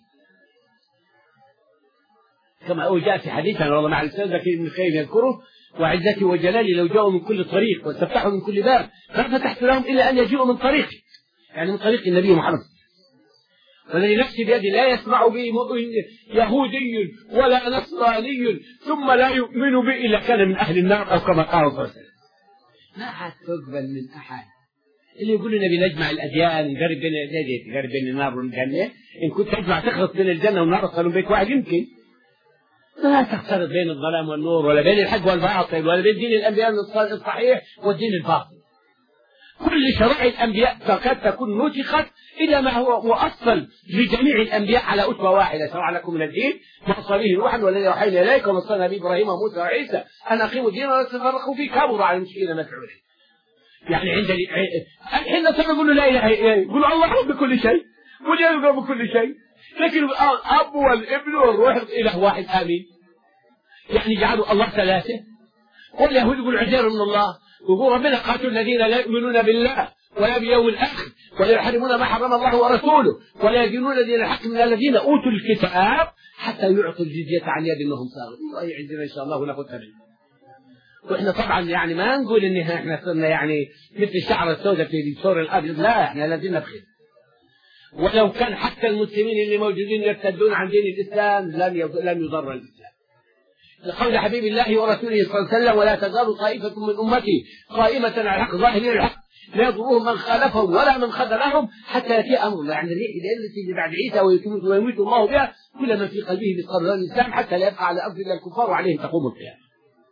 كما جاء في حديث عن الله مع الإنسان ذكي من خير يذكره وعزتي وجلالي لو جاءوا من كل طريق واستفتحوا من كل باب ما فتحت لهم إلا أن يجيئوا من طريقي، يعني من طريق النبي محمد. فالذي نفسي بيدي لا يسمع به يهودي ولا نصراني ثم لا يؤمن به إلا كان من أهل النار، أو كما قال صلى الله عليه وسلم. ما عاد تقبل من أحد اللي يقول لنا بنجمع الأديان، نقرب بين الأديان، نقرب بين النار والجنة. إن كنت تجمع تخلط بين الجنة والنار تصلوا بيت واحد يمكن. لا تختلط بين الظلام والنور، ولا بين الحق والباطل، ولا بين دين الأنبياء الصحيح والدين الباطل. كل شرائع الأنبياء تكاد تكون نسخت إلى ما هو مؤصل لجميع الأنبياء على أسوة واحدة. شرع لكم من الدين ما وصى به نوحا والذي أوحينا إليك وما وصينا به إبراهيم وموسى وعيسى أن أقيموا الدين ولا تفرقوا فيه كبر على المشركين ما تفعلون. يعني الحين نقول له لا إله إلا الله، يقول الله رب بكل شيء والجلال رب بكل شيء، لكن الأب والابن والروح إله واحد آمين. يعني جعلوا الله ثلاثة. واليهود يقول عزير من الله، ويقول ربنا قاتل الذين لا يؤمنون بالله ولا باليوم الآخر ولا يحرمون ما حرم الله ورسوله ولا يدينون دين الحق من الذين أوتوا الكتاب حتى يعطوا الجزية عن يد أنهم صاغرون. الله يعزنا إن شاء الله وناخذها منه. وإحنا طبعا يعني ما نقول إن إحنا صرنا يعني مثل الشعر السوداء في الثور الأبيض، لا، إحنا لازم بخير. ولو كان حتى المسلمين اللي موجودين يرتدون عن دين الإسلام لم يضر الإسلام. لقول حبيب الله ورسوله صلى الله عليه وسلم: ولا تزال طائفة من أمتي قائمة على الحق ظاهرين الحق لا يضرهم من خالفهم ولا من خذلهم حتى يأتي أمر الله. يعني الريح التي بعد عيسى ويميت الله بها كل من في قلبه مثقال الإسلام حتى لا يبقى على الأرض إلا الكفار وعليهم تقوم القيامة.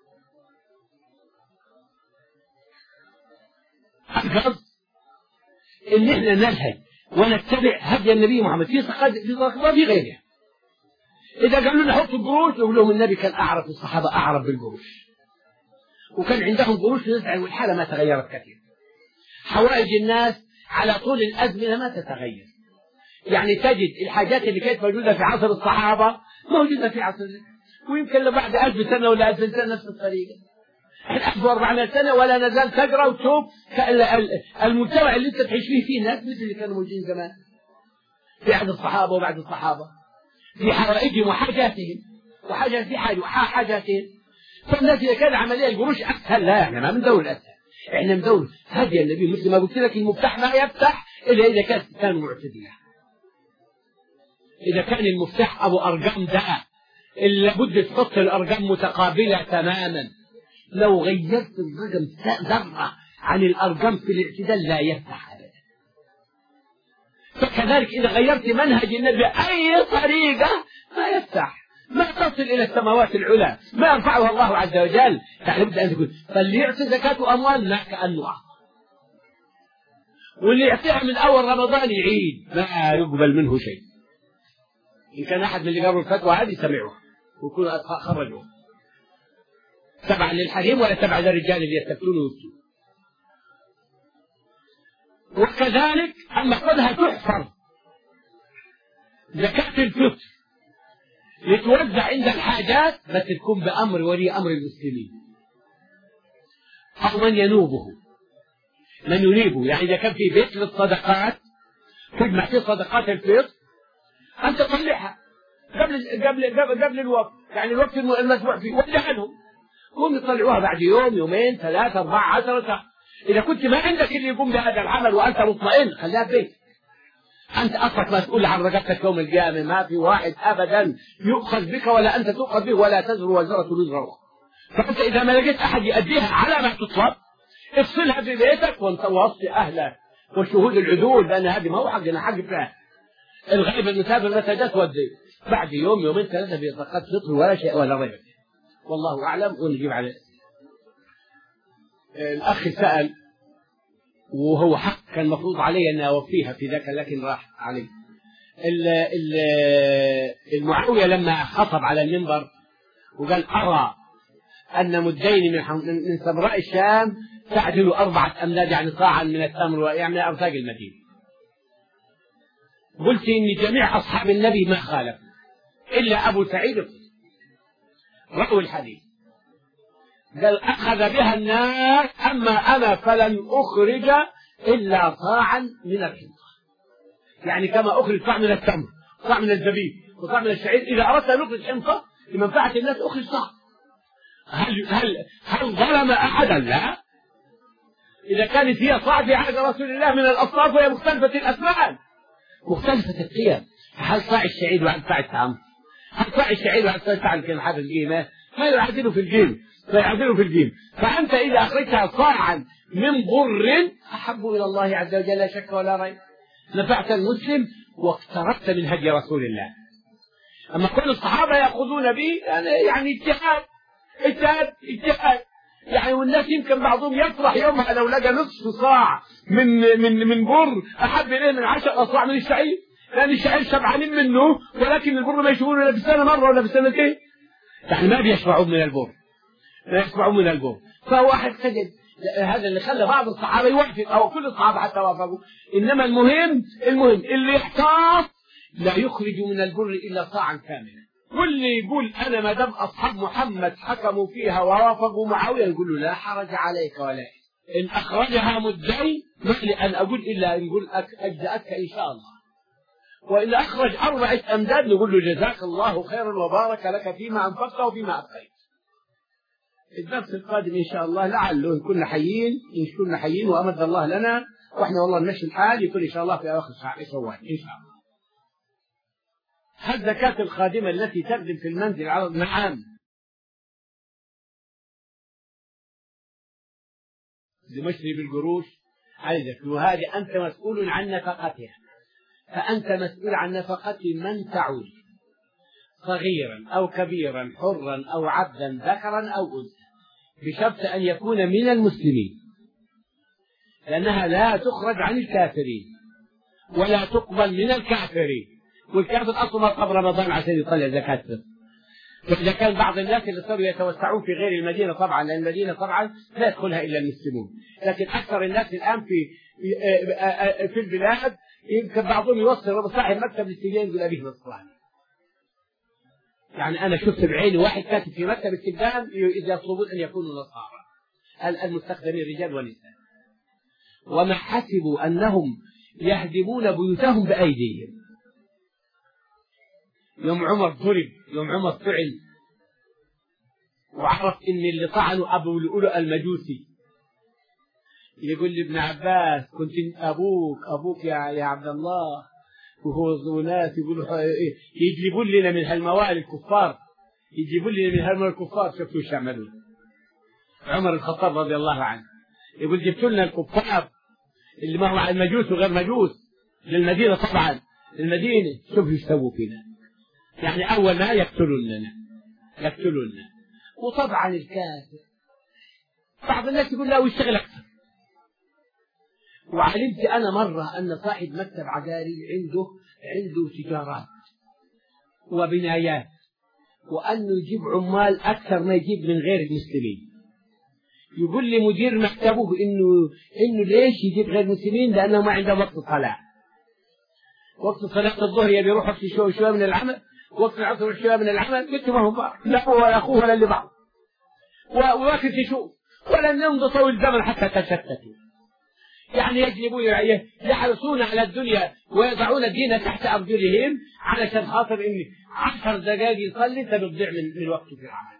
القصد إن إحنا نلهج ونتبع هدي النبي محمد في ثقافة في غيرها. إذا قالوا لنا حطوا القروش نقول لهم النبي كان أعرف الصحابة أعرف بالقروش، وكان عندهم قروش نزعل والحالة ما تغيرت كثير. حوائج الناس على طول الأزمنة ما تتغير. يعني تجد الحاجات اللي كانت موجودة في عصر الصحابة موجودة في عصر، ويمكن بعد 1000 سنة ولا 2000 سنة نفس الطريقة. 1400 سنة ولا نزال تقرأ وتشوف المجتمع اللي انت تعيش فيه ناس مثل اللي كانوا موجودين زمان في عهد الصحابة وبعد الصحابة، في حوائجهم وحاجاتهم وحاجات في حاجاتهم. فالناس إذا كان عملية القروش أسهل، لا، احنا ما بندور الأسهل، احنا بندور هدي النبي. مثل ما قلت لك المفتاح ما يفتح إلا إذا كان معتدية. إذا كان المفتاح أبو أرقام ده إلا بد تحط الأرقام متقابلة تماما. لو غيرت الرقم ذرة عن الأرقام في الاعتدال لا يفتح أبدا. فكذلك إذا غيرت منهج النبي بأي طريقة ما يفتح، ما تصل إلى السماوات العلى، ما يرفعها الله عز وجل. لابد أن تقول فاللي يعطي زكاة أموال ما كأنه أعطى، واللي يعطيها من أول رمضان يعيد ما يقبل منه شيء. إن كان أحد من اللي قالوا الفتوى هذه سمعوها ويكونوا خرجوها تبع للحريم ولا تبع للرجال اللي يستفتون ويفتون. وكذلك أما قدها تحفر زكاة الفطر لتوزع عند الحاجات، بس تكون بأمر ولي أمر المسلمين أو من ينوبه، من ينيبه. يعني إذا كان في بيت للصدقات تجمع فيه صدقات الفطر أنت تطلعها قبل الوقت، يعني الوقت المسموح فيه، ودي عنهم هم يطلعوها بعد يوم يومين 3 4 10 ساعة. إذا كنت ما عندك اللي يقوم بهذا العمل وأنت مطمئن خليها في بيتك. أنت أصلك مسؤول عن رقبتك يوم القيامة، ما في واحد أبدا يؤخذ بك ولا أنت تؤخذ به، ولا تزر وزرة وزر أخرى. فأنت إذا ما لقيت أحد يؤديها على ما تطلب افصلها في بيتك وانت وصي أهلك والشهود العدول، لأن هذه ما هو حقنا، حق فيها الغريب المسافر متى جاء تودي بعد يوم يومين 3 في زكاة فطر ولا شيء ولا ريب. والله أعلم. ونجيب على الأخ سأل وهو حق كان مفروض علي أن أوفيها في ذاك، لكن راح علي. المعاوية لما خطب على المنبر وقال أرى أن مدين من سمراء الشام تعدل 4 أمداد، يعني صاعا من التمر، يعني أرزاق المدينة. قلت إن جميع أصحاب النبي ما خالفوا إلا أبو سعيد رأوا الحديث، قال أخذ بها الناس، أما أنا فلن أخرج إلا صاعا من الحنطة. يعني كما أخرج صاع من التمر، صاع من الزبيب، وصاع من الشعير، إذا أردت أن نخرج حنطة لمنفعة الناس أخرج صاع. هل ظلم أحدا؟ لا. إذا كانت هي صاع في عهد رسول الله من الأصناف وهي مختلفة الأثمان، مختلفة القيم. هل صاع الشعير وعن صاع التمر؟ هل صاع الشعير وعن صاع الكلمة القيمة؟ ما يعدلوا في الجيم، فيعدلوا في الجيم. فأنت إذا أخرجتها صاعا من ضر أحب إلى الله عز وجل لا شك ولا ريب، نفعت المسلم واقتربت من هدي رسول الله. أما كل الصحابة يأخذون به يعني اجتهاد يعني، والناس يمكن بعضهم يفرح يومها لو لقى نصف صاع من بر أحب إليه من 10 أصاع من الشعير، لأن الشعير شبعانين منه، ولكن البر ما يشوفونه إلا بالسنة مرة ولا بالسنتين، يعني ما بيشبعون من البر، لا يشبعون من البر. فواحد سجد هذا اللي خلى بعض الصحابة يوافق، أو كل الصحابة حتى وافقوا. إنما المهم اللي يحتاط لا يخرج من البر إلا صاعا كاملا. واللي يقول أنا ما دام أصحاب محمد حكموا فيها ووافقوا معاوية يقول له لا حرج عليك ولا إن أخرجها مدعي، ما لي أن أقول إلا أن يقول أجزأتك إن شاء الله. وإن أخرج 4 أمداد نقول له جزاك الله خيرا وبارك لك فيما أنفقت وفيما أبقيت. الدرس القادم إن شاء الله لعله إن كنا حيين وأمد الله لنا وإحنا والله نمشي الحال يكون إن شاء الله في أواخر شوال إن شاء الله. هل زكاة الخادمة التي تخدم في المنزل على نعم لمشتري بالقروش عايزك، وهذه أنت مسؤول عن نفقتها، فأنت مسؤول عن نفقة من تعول صغيرا أو كبيرا حرا أو عبدا ذكرا أو أنثى، بشرط أن يكون من المسلمين، لأنها لا تخرج عن الكافرين ولا تقبل من الكافرين، والكافر أصلا قبل رمضان عشان يطلع زكاته. فإذا كان بعض الناس اللي صاروا يتوسعون في غير المدينة طبعا، لأن المدينة طبعا لا يدخلها إلا المسلمون، لكن أكثر الناس الآن في البلاد يمكن بعضهم يوصل صاحب مكتب الاستبيان يقول أبيه نصراني. يعني أنا شفت بعيني واحد كاتب في مكتب الاستبيان إذا يطلبون أن يكونوا نصارى المستخدمين رجال ونساء، وما حسبوا أنهم يهدمون بيوتهم بأيديهم. يوم عمر ضرب، يوم عمر طعن، وعرف ان اللي طعنوا ابو لؤلؤ المجوسي. يقول لابن عباس كنت ابوك يا عبد الله، وهو ناس يقولوا يجيبون لنا من هالموالي الكفار، شفتوا ايش يعملون. عمر الخطاب رضي الله عنه يقول جبتوا لنا الكفار اللي ما هو المجوس وغير مجوس للمدينه، طبعا المدينه شوفوا ايش سووا فينا، يعني أول ما يقتلوننا. وطبعا الكافر بعض الناس يقول لا ويشتغل أكثر. وعلمت أنا مرة أن صاحب مكتب عقاري عنده تجارات وبنايات، وأنه يجيب عمال أكثر ما يجيب من غير المسلمين. يقول لي مدير مكتبه إنه ليش يجيب غير المسلمين؟ لأنه ما عنده وقت صلاة. وقت صلاة الظهر يبي يروح في شوية من العمل، وقت العصر والشباب من العمل. قلت ما هم لا هو ولا أخوه ولا اللي بعض، ولكن تشوف ولن يمضي طول الزمن حتى تشتتوا. يعني يجلبون يحرصون على الدنيا ويضعون الدين تحت أرجلهم علشان خاطر إن 10 دقائق يصلي أنت بتضيع من وقته في العمل.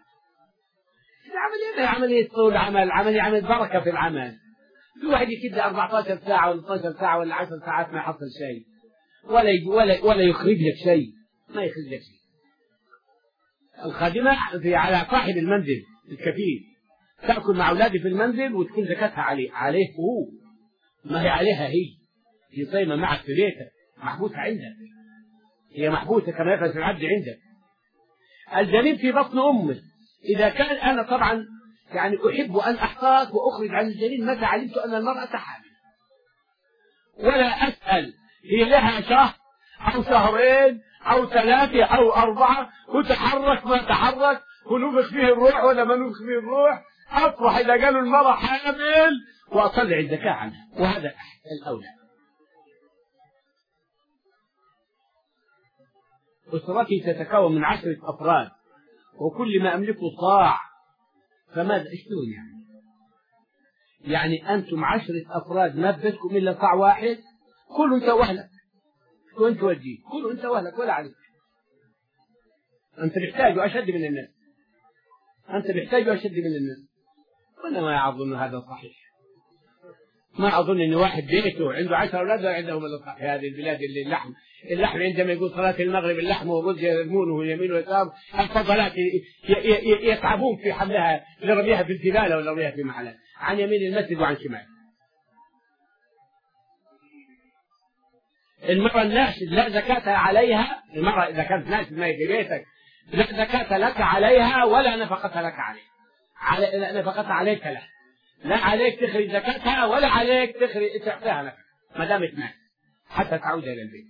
عملية طول عمل بركة في العمل. في واحد يكد 14 ساعة ولا 12 ساعة ولا 10 ساعات ما يحصل شيء ولا يخرج لك شيء، ما يخرج لك شيء. الخادمة على صاحب المنزل الكفيل، تأكل مع أولادي في المنزل وتكون زكاتها عليه هو، ما هي عليها هي صايمة معك في بيتك، محبوسة عندك، هي محبوسة كما يفعل العبد عندك. الجنين في بطن أمه، إذا كان أنا طبعا يعني أحب أن أحتاط وأخرج عن الجنين متى علمت أن المرأة حامل، ولا أسأل هي لها شهر أو شهرين أو 3 أو 4 وتحرك ما تحرك ونفخ فيه الروح ولا ما نفخ فيه الروح. أفرح إذا قالوا المرأة حامل وأطلع الزكاة عنها، وهذا الأولى. أسرتي تتكون من 10 أفراد وكل ما أملكه صاع، فماذا شلون يعني أنتم 10 أفراد ما بدكم إلا صاع واحد، كلوا أنت وأهلك وأنت وجيه، كلوا أنت وأهلك ولا عليك. أنت محتاج أشد من الناس، وأنا ما أظن هذا صحيح. ما أظن إن واحد بيته عنده 10 أولاد عنده من الأضحى في هذه البلاد اللي اللحم عندما يقول صلاة المغرب اللحم والرز يرمونه يمين ويسار، الفضلات يتعبون في حملها لرميها في الزبالة ولا رميها في محلات عن يمين المسجد وعن شمال. المرأة الناشد لا زكاة عليها، المرأة إذا كانت ناشد ما في بيتك لا زكاة لك عليها ولا نفقة لك عليها، نفقة عليك لها، لا عليك تخرج زكاتها ولا عليك تعطيها لك ما دامت مات حتى تعود إلى البيت.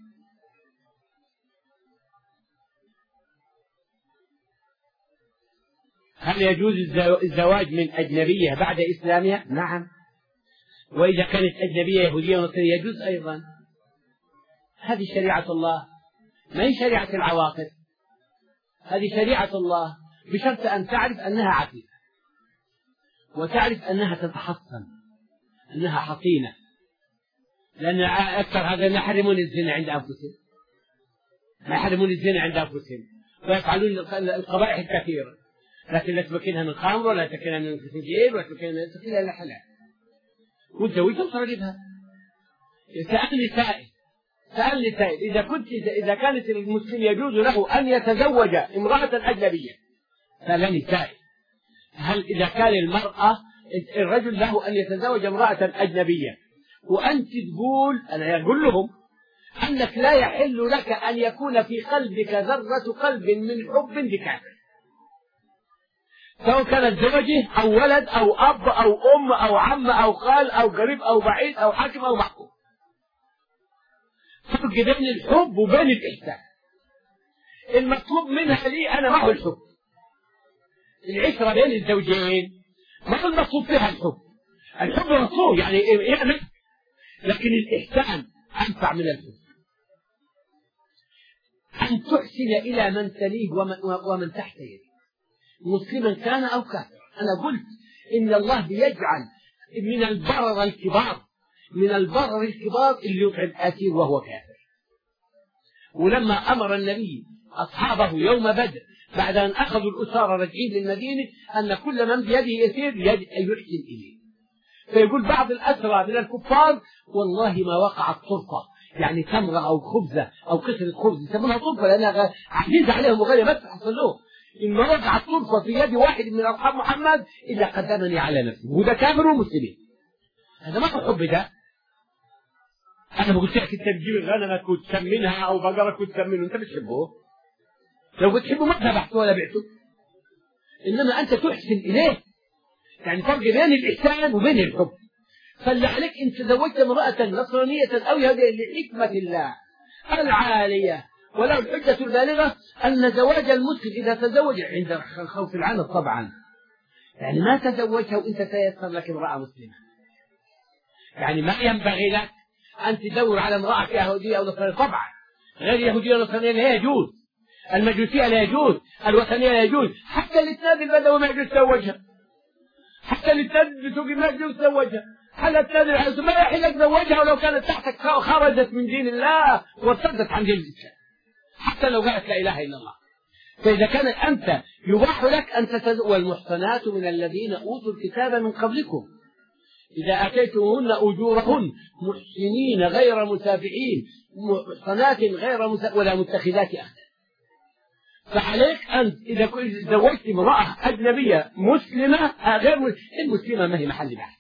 هل يجوز الزواج من أجنبية بعد إسلامها؟ نعم. وإذا كانت أجنبية يهودية ونصرانية يجوز أيضا. هذه شريعة الله، ما هي شريعة العواقب، هذه شريعة الله بشرط أن تعرف أنها عفيفة وتعرف أنها تتحصن، أنها حصينة، لأن أكثر هذا ما يحرمون الزنا عند أنفسهم، ما يحرمون الزنا عند أنفسهم ويفعلون القبائح الكثيرة، لكن لا تمكنها من خمر ولا تمكنها من سجير ولا تمكنها من سجير إلا حلال. وتزوجها وترغبها. سألني سائل إذا كانت المسلم يجوز له أن يتزوج امرأة أجنبية، سألني سائل هل إذا كان الرجل له أن يتزوج امرأة أجنبية وأنت تقول أنا أقول لهم أنك لا يحل لك أن يكون في قلبك ذرة قلب من حب بكافر، سواء كانت زوجه أو ولد أو أب أو أم أو عم أو خال أو قريب أو بعيد أو حاكم أو محكوم. فرق بين الحب وبين الإحسان. المطلوب منها لي أنا معه الحب، العشرة بين الزوجين ما هو المطلوب فيها الحب مطلوب يعني لكن الإحسان أنفع من الحب. أن تحسن إلى من تليه ومن تحت يديه، مسلما كان أو كافرا. أنا قلت إن الله بيجعل من البرر الكبار اللي يطعم الأسير وهو كافر. ولما أمر النبي أصحابه يوم بدر بعد أن أخذوا الأسارى راجعين للمدينة أن كل من بيده يسير يحسن إليه، فيقول بعض الأسرى من الكفار والله ما وقعت طرفة، يعني تمرة أو خبزة أو قطرة خبز يسمونها طرفة لأنها عزيزة عليهم وغير بس حصل له إن ما وقعت طرفة في يد واحد من أصحاب محمد إلا قدمني على نفسه، وده كافر ومسلمين. هذا ما هو الحب ده. أنا ما قلت لك أنت تجيب الغنمك وتسمنها أو بقرك وتسمنه، أنت بتحبه، لو بتحبه ما ذبحته ولا بعته، إنما أنت تحسن إليه. يعني فرق بين الإحسان وبين الحب. فاللي عليك إن تزوجت امرأة نصرانية أو يهودية لحكمة الله العالية ولو الحجة البالغة أن زواج المسلم إذا تزوج عند خوف العنف طبعا، يعني ما تزوجها وأنت تيسر لك امرأة مسلمة، يعني ما ينبغي لك أن تدور على امرأة يهودية أو نصرانية. طبعا غير يهودية ونصرانية لا يجوز، المجوسية لا يجوز، الوثنية لا يجوز، حتى الإسناد البدوي ما يجوز تزوجها، حتى الإسناد بتوقي ما يجوز تزوجها، حتى الإسناد ما يحل لك تزوجها ولو كانت تحتك خرجت من دين الله وارتدت عن دين الإسلام، حتى لو قالت لا إله إلا الله. فإذا كان أنت يباح لك أن تتزوج. والمحصنات من الذين أوتوا الكتاب من قبلكم إذا آتيتموهن أجورهن محسنين غير مسافحين محصنات غير ولا متخذات أخدان. فعليك أن إذا زوجت امرأة أجنبية مسلمة غير المسلمة ما هي محل بحث.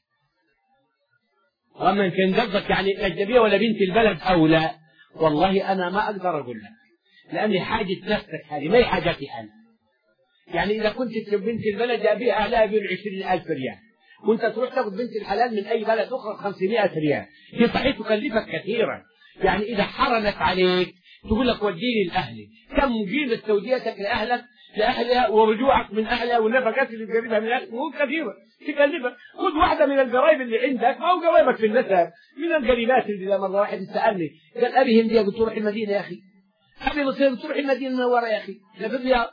وأما إن كان قصدك يعني أجنبية ولا بنت البلد أو لا، والله أنا ما أقدر أقول لك، لأني حاجة نفسك هذه ما هي حاجتي أنا. يعني إذا كنت بنت البلد أبيها أهلها ب20,000 ريال وأنت تروح تأخذ بنت الحلال من أي بلد أخرى 500 ريال، دي صحيح تكلفك كثيرا. يعني إذا حرمت عليك تقول لك وديني لأهلي، كم قيمة توديتك لأهلها ورجوعك من أهلها والنفقات اللي تقربها من أهلها مو كثيرة تكلفك. خذ واحدة من القرايب اللي عندك، ما هو قرايبك في النسب من القريبات. اللي مرة واحد سألني قال أبي هندية، قلت له روح المدينة يا أخي، أبي مصير، قلت له روح المدينة المنورة يا أخي، لا في الرياض،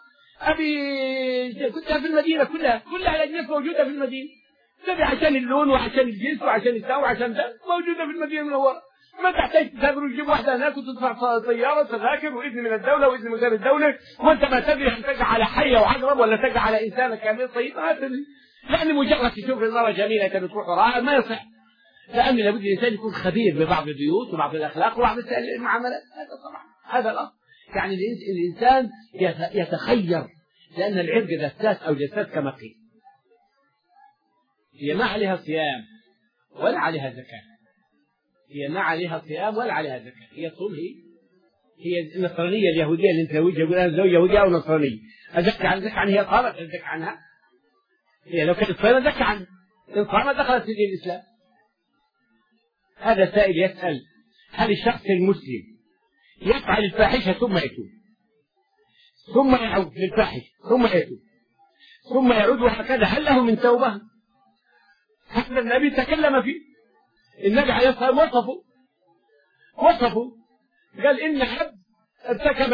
أبي كنت في المدينة كلها الأجناس موجودة في المدينة، تبي عشان اللون وعشان الجنس وعشان الساو وعشان ده موجودة في المدينة المنورة، ما تحتاج تسافر وتجيب واحدة هناك وتدفع طيارة تذاكر وإذن من الدولة وإذن من غير الدولة، وأنت ما تدري هل تقع على حية وعقرب ولا تقع على إنسان كامل طيب. ما تدري، لأن مجرد تشوف المرأة جميلة تبي تروح وراها ما يصح. لأن لابد الإنسان يكون خبير ببعض البيوت وبعض الأخلاق وبعض المعاملات. هذا طبعا هذا الأصل. يعني الإنسان يتخير، لأن العرق دسات أو جسات كما قيل. هي ما عليها صيام ولا عليها زكاة، هي ما عليها صيام ولا عليها زكاة، هي صوم. هي النصرانية اليهودية اللي أنت زوجها يقول أنا زوج يهودية أو نصرانية، أزكى عن زكاة عنها؟ هي صارت أزكى عنها؟ هي لو كانت صيامة زكى عنها، إن صامت دخلت في دين الإسلام. هذا سائل يسأل: هل الشخص المسلم يفعل الفاحشة ثم يتوب، ثم يعود للفاحشة ثم يتوب، ثم يعود وهكذا، هل له من توبة؟ هذا النبي تكلم فيه. النبي عليه الصلاة والسلام وصفه قال: إن عبد ارتكب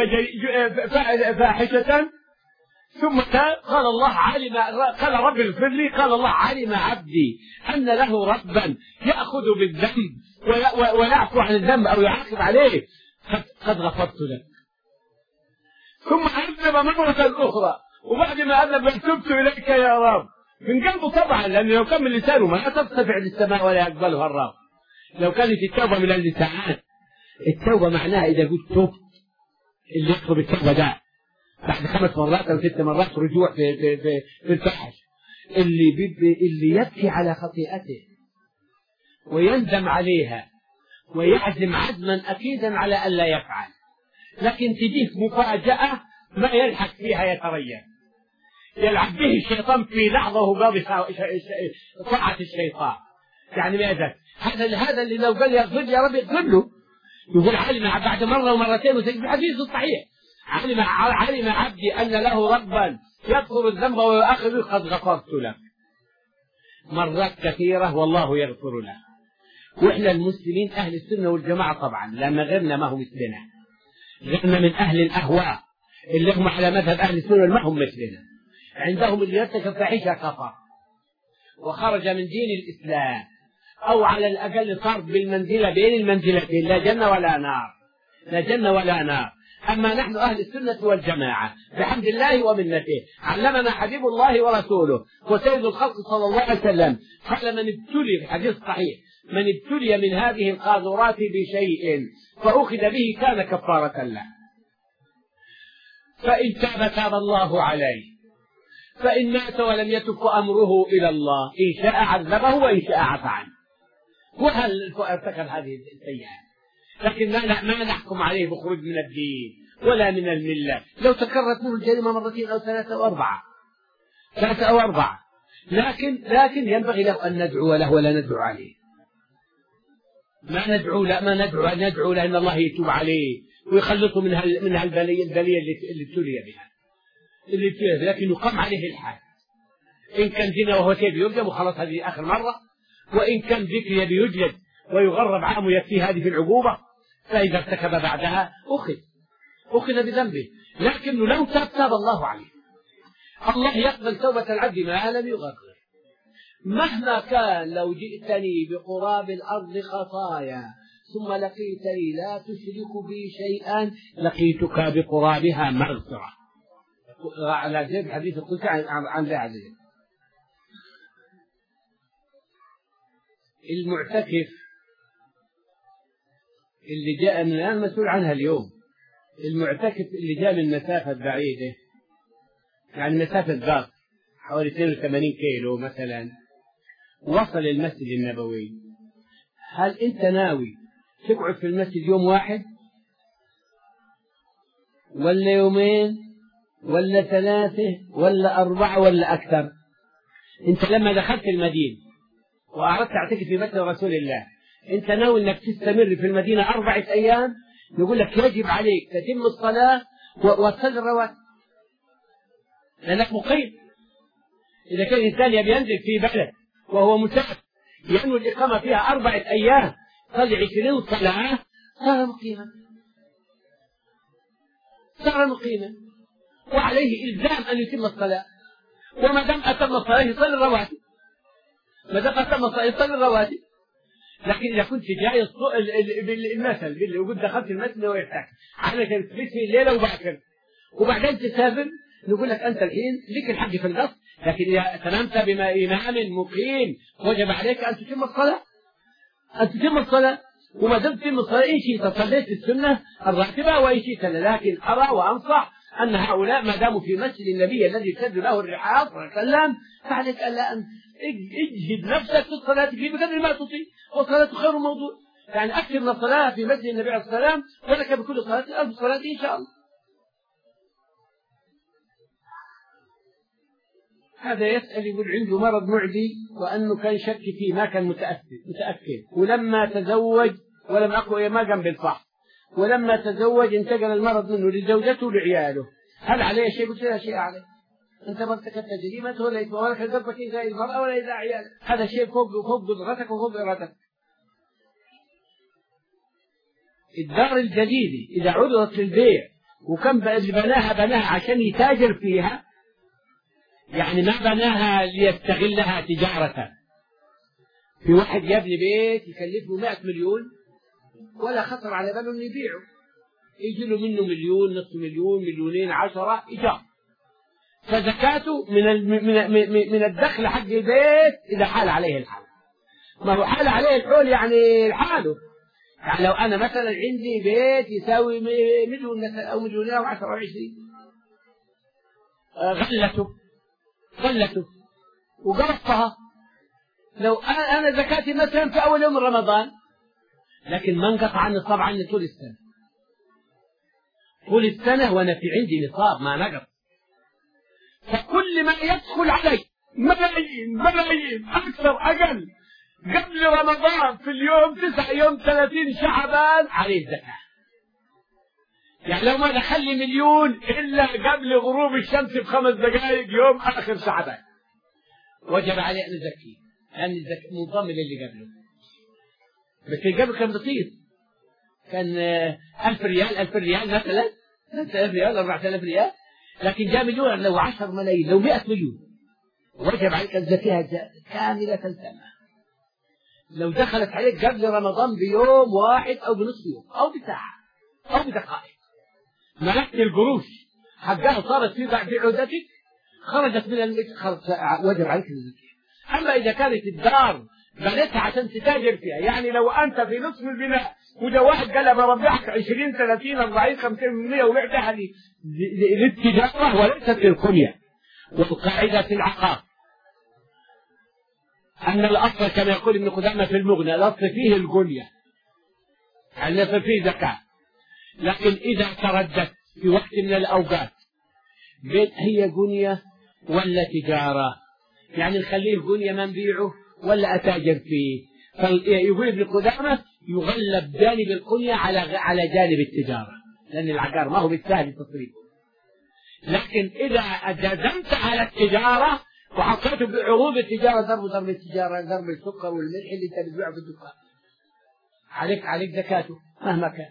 فاحشة ثم قال الله علم، قال رب اغفر لي، قال الله علم عبدي أن له ربا يأخذ بالذنب ويعفو عن الذنب أو يعاقب عليه، قد غفرت لك. ثم أذنب مرة أخرى، وبعد ما أذنب تبت إليك يا رب، من قلبه طبعا، لأنه لو كان من لسانه ما ترتفع للسماء ولا يقبلها الرب. لو كانت التوبة من اللسان، التوبة معناها إذا قلت تبت، اللي يطلب التوبة ده بعد 5 مرات أو 6 مرات رجوع في الفحش، اللي يبكي على خطيئته ويندم عليها ويعزم عزما أكيدا على ألا يفعل، لكن تجيك مفاجأة ما يلحق فيها يتريث، يلعب به الشيطان في لحظة وباب طاعة الشيطان. يعني ماذا؟ هذا اللي لو قال يغفر يا رب يغفر له، يقول علم بعد مرة ومرتين وتجد الحديث الصحيح: علم عبدي أن له ربا يغفر الذنب ويؤاخذه، قد غفرت له. مرات كثيرة والله يغفر له. وإحنا المسلمين أهل السنة والجماعة طبعا، لأن غيرنا ما هو مثلنا، غيرنا من أهل الأهواء اللي هم على مذهب أهل السنة ما هم مثلنا، عندهم اللي يرتكب فاحشة كفر وخرج من دين الإسلام، أو على الأقل صار بالمنزلة بين المنزلتين، لا جنة ولا نار، لا جنة ولا نار. أما نحن أهل السنة والجماعة بحمد الله ومنته علمنا حبيب الله ورسوله وسيد الخلق صلى الله عليه وسلم قال: من ابتلي، في حديث صحيح، من ابتلي من هذه القاذورات بشيء فأخذ به كان كفارة له، فإن تاب الله عليه، فإن مات ولم يتب فأمره إلى الله، إن شاء عذبه وإن شاء عفى عنه. وهل ارتكب هذه السيئات، لكن ما نحكم عليه بخروج من الدين ولا من الملة لو تكررت منه الجريمة 2 أو 3 أو 4. لكن ينبغي له أن ندعو له ولا ندعو عليه. ما ندعو لأن الله يتوب عليه ويخلصه من هالبلية اللي ابتلي بها، لكن يقام عليه الحد. إن كان زنا وهو تيب يرجم وخلاص هذه آخر مرة، وإن كان ذكر يبي يجلد ويغرب عام ويكفي هذه في العقوبة، فإذا ارتكب بعدها أخذ بذنبه. لكنه لو تاب الله عليه. الله يقبل توبة العبد ما لم يغرر مهما كان. لو جئتني بقراب الأرض خطايا ثم لقيتني لا تشرك بي شيئا لقيتك بقرابها مغفرة. على ذلك الحديث القدسي عن ذا عزيز. المعتكف اللي جاء من الآن مسؤول عنها اليوم، المعتكف اللي جاء من مسافة بعيدة، يعني مسافة ضغط حوالي 82 كيلو مثلا، وصل المسجد النبوي، هل أنت ناوي تقعد في المسجد يوم واحد ولا يومين ولا 3 ولا 4 ولا أكثر؟ أنت لما دخلت المدينة وأردت تعتكف في مسجد رسول الله، أنت ناوي أنك تستمر في المدينة 4 أيام؟ نقول لك يجب عليك تتم الصلاة وتصلي الرواتب لأنك مقيم. إذا كان الإنسان يبي ينزل في بلد وهو مسافر ينوي الإقامة فيها 4 أيام، صلي 20 صلاة، صار مقيما وعليه إلزام أن يتم الصلاة. وما دام أتم الصلاة يصلي الرواتب، ما دام أتم الصلاة يصلي الرواتب. لكن إذا كنت جاي المثل باللي وقلت دخلت المسجد ويحتاج عليك تبيت في الليلة وباكر وبعدين تسافر، نقول لك أنت الحين لك الحق في القصد، لكن إذا تنمت بما إمام مقيم وجب عليك أن تتم الصلاة. أن تتم الصلاة، وما دام تتم الصلاة إن شئت صليت السنة الراتبة وإن شئت لا. لكن أرى وأنصح أن هؤلاء ما داموا في مسجد النبي الذي يشد له الرحال صلى الله عليه وسلم فعليك ألا أن اجهد نفسك في الصلاة فيه بقدر ما تطيق، والصلاة خير موضوع. يعني أكثر من الصلاة في مسجد النبي عليه الصلاة والسلام ولك بكل صلاة 1000 صلاة إن شاء الله. هذا يسأل يقول عنده مرض معدي وأنه كان شك فيه ما كان متأكد، ولما تزوج ولم أقوى ما قام بالفحص، ولما تزوج انتقل المرض منه لزوجته ولعياله، هل عليه شيء؟ قلت لا شيء عليه، أنت ما ارتكبت جريمة ولا يتوالك قلبك إذا المرأة ولا إذا عيالك، هذا شيء فوق قدرتك وفوق إرادتك. الدار الجديدة إذا عرضت للبيع وكم اللي بناها عشان يتاجر فيها، يعني ما بناها ليستغلها تجارة. في واحد يبني بيت يكلفه 100 مليون ولا خطر على باله انه يبيعه، يجي له منه مليون، نصف مليون، مليونين، 10 إيجار، فزكاته من الدخل حق البيت إذا حال عليه الحال. ما هو حال عليه الحول يعني حاله. يعني لو أنا مثلا عندي بيت يساوي مليون أو مليونين أو 10 أو 20، غلته وقرضتها، لو أنا زكاتي مثلا في أول يوم من رمضان، لكن ما انقطع عني النصاب عني طول السنة، طول السنة وأنا في عندي نصاب ما نقص. فكل ما يدخل علي ملايين أكثر أقل قبل رمضان في اليوم 9 يوم 30 شعبان عليه زكاة. يعني لو ما دخل لي مليون إلا قبل غروب الشمس ب5 دقائق يوم آخر شعبان وجب عليه أن أزكيه، لأن منضم للي قبله. بس اللي قبل كان بسيط، كان 1000 ريال مثلا، 3000 ريال 4000 ريال، لكن جاء مليون، لو 10 ملايين، لو 100 مليون وجب عليك أن تزكيها كاملة سنة. لو دخلت عليك قبل رمضان بيوم واحد أو بنصف يوم أو بساعة أو بدقائق، ملكت القروش حقها صارت في عدتك، خرجت من الملك، وجب عليك الزكاة. أما إذا كانت الدار بنيتها عشان تتاجر فيها، يعني لو أنت في نصف البناء وده واحد قال بربحك 20 30 40 50% وبعتها للتجارة وليست للقنية. والقاعدة في العقار أن الأصل كما يقول ابن قدامة في المغنى الأصل فيه القنية، يعني الأصل فيه زكاة. لكن إذا ترددت في وقت من الأوقات بين هي قنية ولا تجارة، يعني نخليه قنية ما نبيعه ولا أتاجر فيه، فيقول ابن قدامة يغلب جانب القنية على جانب التجارة، لأن العقار ما هو بالسهل التصريف. لكن إذا جزمت على التجارة وحطيته بعروض التجارة، ضرب التجارة، ضرب السكر والملح اللي أنت بتبيعه في الدكان، عليك زكاته مهما كان.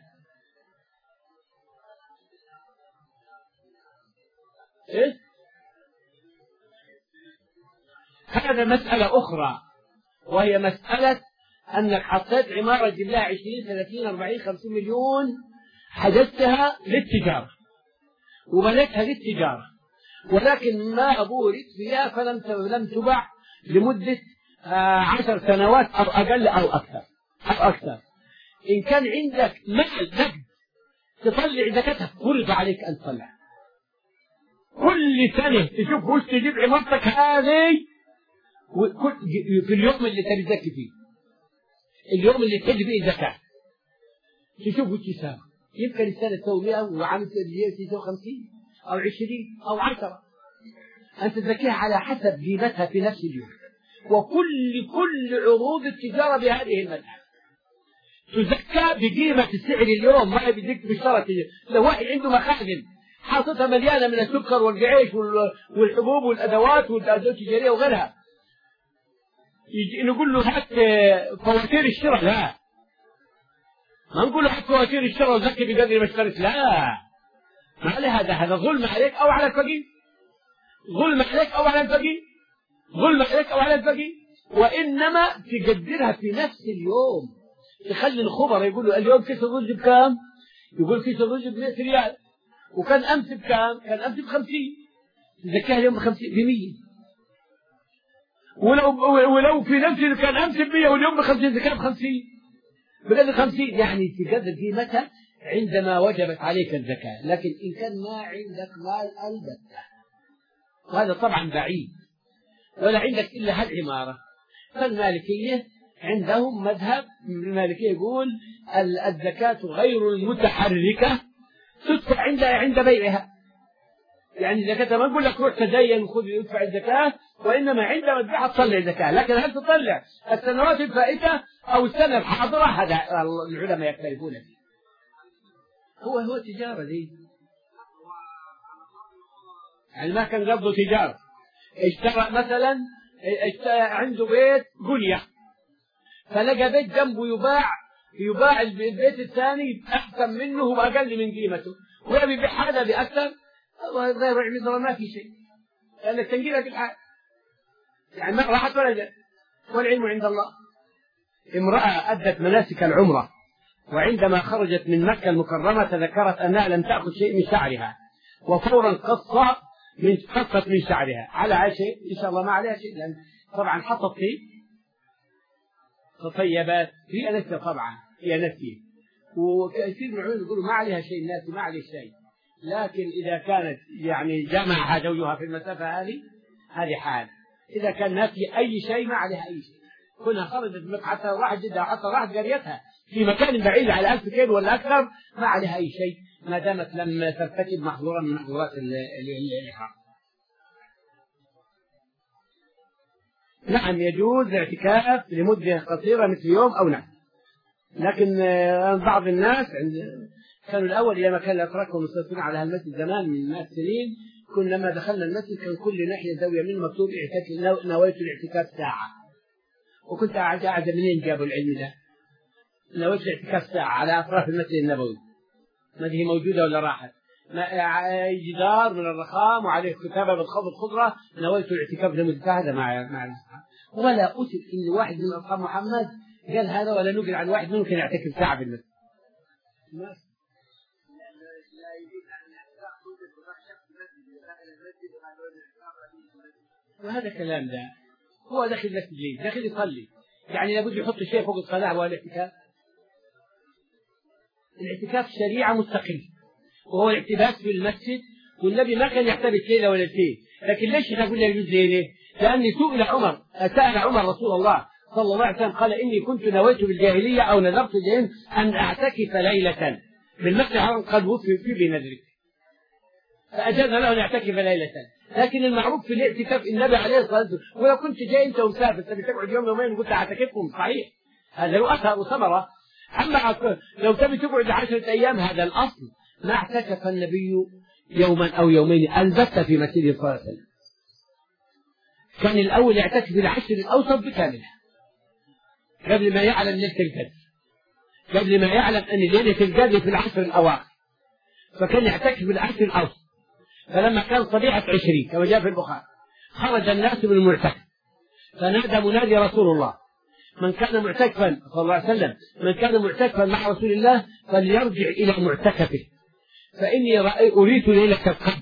إيه؟ هذا مسألة أخرى، وهي مسألة أنك حطيت عمارة جبلها 20 30 40 50 مليون، حجزتها للتجارة وبنيتها للتجارة، ولكن ما بورد فيها فلم تباع لمدة 10 سنوات أو أقل أو أكثر. إن كان عندك مال نقد تطلع زكاتها فرض عليك أن تطلع كل سنة، تشوف وش تجيب عمارتك هذه في اليوم اللي تزكي فيه، اليوم اللي تجي فيه زكاة، تشوف وش يساوي. يمكن السنة تسوي 100 وعام تسوي 50 أو 20 أو 10، أنت تزكيها على حسب قيمتها في نفس اليوم. وكل عروض التجارة بهذه المذهب تزكى بقيمة السعر اليوم، ما بدك بشترط. لو واحد عنده مخازن حاطتها مليانة من السكر والقعيش والحبوب والأدوات التجارية وغيرها، نقول له هات فواتير الشراء؟ لا، ما نقول له هات فواتير الشراء وزكي بقدر ما اشتريت، لا، ما لهذا، هذا ظلم عليك أو على الفقير، ظلم عليك أو على الفقير، ظلم عليك أو على الفقير. وإنما تقدرها في نفس اليوم، تخلي الخبر يقولوا اليوم كيس الرز بكام؟ يقول كيس الرز ب100 ريال، وكان أمس بكام؟ كان أمس ب50، تزكيها اليوم ب100. ولو في نفس اللي كان أمس ب100 واليوم ب50 زكاة ب50 بقدر 50، يعني تقدر قيمتها عندما وجبت عليك الزكاة. لكن إن كان ما عندك مال البتة، وهذا طبعا بعيد، ولا عندك إلا هالعمارة، فالمالكية عندهم مذهب، المالكية يقول الزكاة غير المتحركة تدفع عند بيعها. يعني الزكاة ما نقول لك روح تدين وخذ ادفع الزكاة، وإنما عندما تبيعها تطلع الزكاة. لكن هل تطلع السنوات الفائتة أو السنة الحاضرة؟ هذا العلماء يختلفون فيه. هو تجارة دي، يعني ما كان قصده تجارة. اشترى مثلا عنده بيت قلية، فلقى بيت جنبه يباع البيت الثاني أحسن منه وأقل من قيمته، ويبي يبيع هذا بأكثر، غير عميزة ما في شيء، لأن التنقيلة في الحال يعني ما راحت ولا جاء، والعلم عند الله. امرأة أدت مناسك العمرة، وعندما خرجت من مكة المكرمة تذكرت أنها لم تأخذ شيء من شعرها، وفورا قصت من شعرها على شيء إن شاء الله ما عليها شيء، لأن طبعا حطت فيه تطيبات في نفسها، طبعا هي نفسها، وكثير من العلماء يقولوا ما عليها شيء، الناس ما عليه شيء. لكن إذا كانت يعني جمعها زوجها في المسافة هذه حال. إذا كان نافي أي شيء ما عليها أي شيء، كونها خرجت حتى راحت جدة حتى راحت قريتها في مكان بعيد على 1000 كيلو ولا أكثر ما عليها أي شيء، ما دامت لم ترتكب محظورا من محظورات الإحرام. نعم يجوز الاعتكاف لمدة قصيرة مثل يوم أو نعم، لكن بعض الناس كانوا الأول لما كان الأتراك مسيطرين على المسجد زمان من 100 سنين، كنا لما دخلنا المسجد كان كل ناحية زاوية منه مكتوب نويت الاعتكاف ساعة، وكنت أعجب منين جابوا العلم ده؟ نويت الاعتكاف ساعة على أطراف المسجد النبوي، ما هي موجودة ولا راحت؟ جدار من الرخام وعليه كتابة بالخضر خضرة نويت الاعتكاف لمدة هذا مع الأصحاب، ولا أثر إن واحد من أصحاب محمد قال هذا، ولا نقل عن واحد ممكن يعتكف ساعة بالمسجد. وهذا كلام ده هو داخل المسجد ليه؟ داخل يصلي، يعني لابد يحط شيء فوق الصلاة وهو الاعتكاف. الاعتكاف شريعة مستقلة، وهو الاعتكاف في المسجد، والنبي ما كان يعتبر ليلة ولا ليلتين. لكن ليش نقول له يجوز ليلة؟ لأن سأل عمر رسول الله صلى الله عليه وسلم قال إني كنت نويت بالجاهلية أو نذرت الجاهلية أن أعتكف ليلة بالمسجد قد وفي بنذرك، فأجاز له أن يعتكف ليلة. لكن المعروف في الاعتكاف النبي عليه الصلاة والسلام، ولو كنت جاي أنت ومسافر تبي تقعد يوم يومين وقلت أعتكفكم صحيح، هذا له أثر وثمرة. أما لو تبي تقعد 10 أيام هذا الأصل. ما اعتكف النبي يوما أو يومين البتة في مسجد صلى الله عليه وسلم، كان الأول يعتكف في العشر الأوسط بكاملها قبل ما يعلم ليلة القدر، قبل ما يعلم أن ليلة القدر في العشر الأواخر، فكان يعتكف في العشر الأوسط. فلما كان صبيحة 20 كما جاء في البخاري خرج الناس من المعتكف، فنادى منادي رسول الله من كان معتكفا صلى الله عليه وسلم من كان معتكفا مع رسول الله فليرجع إلى معتكفه فإني أريد ليلة القدر.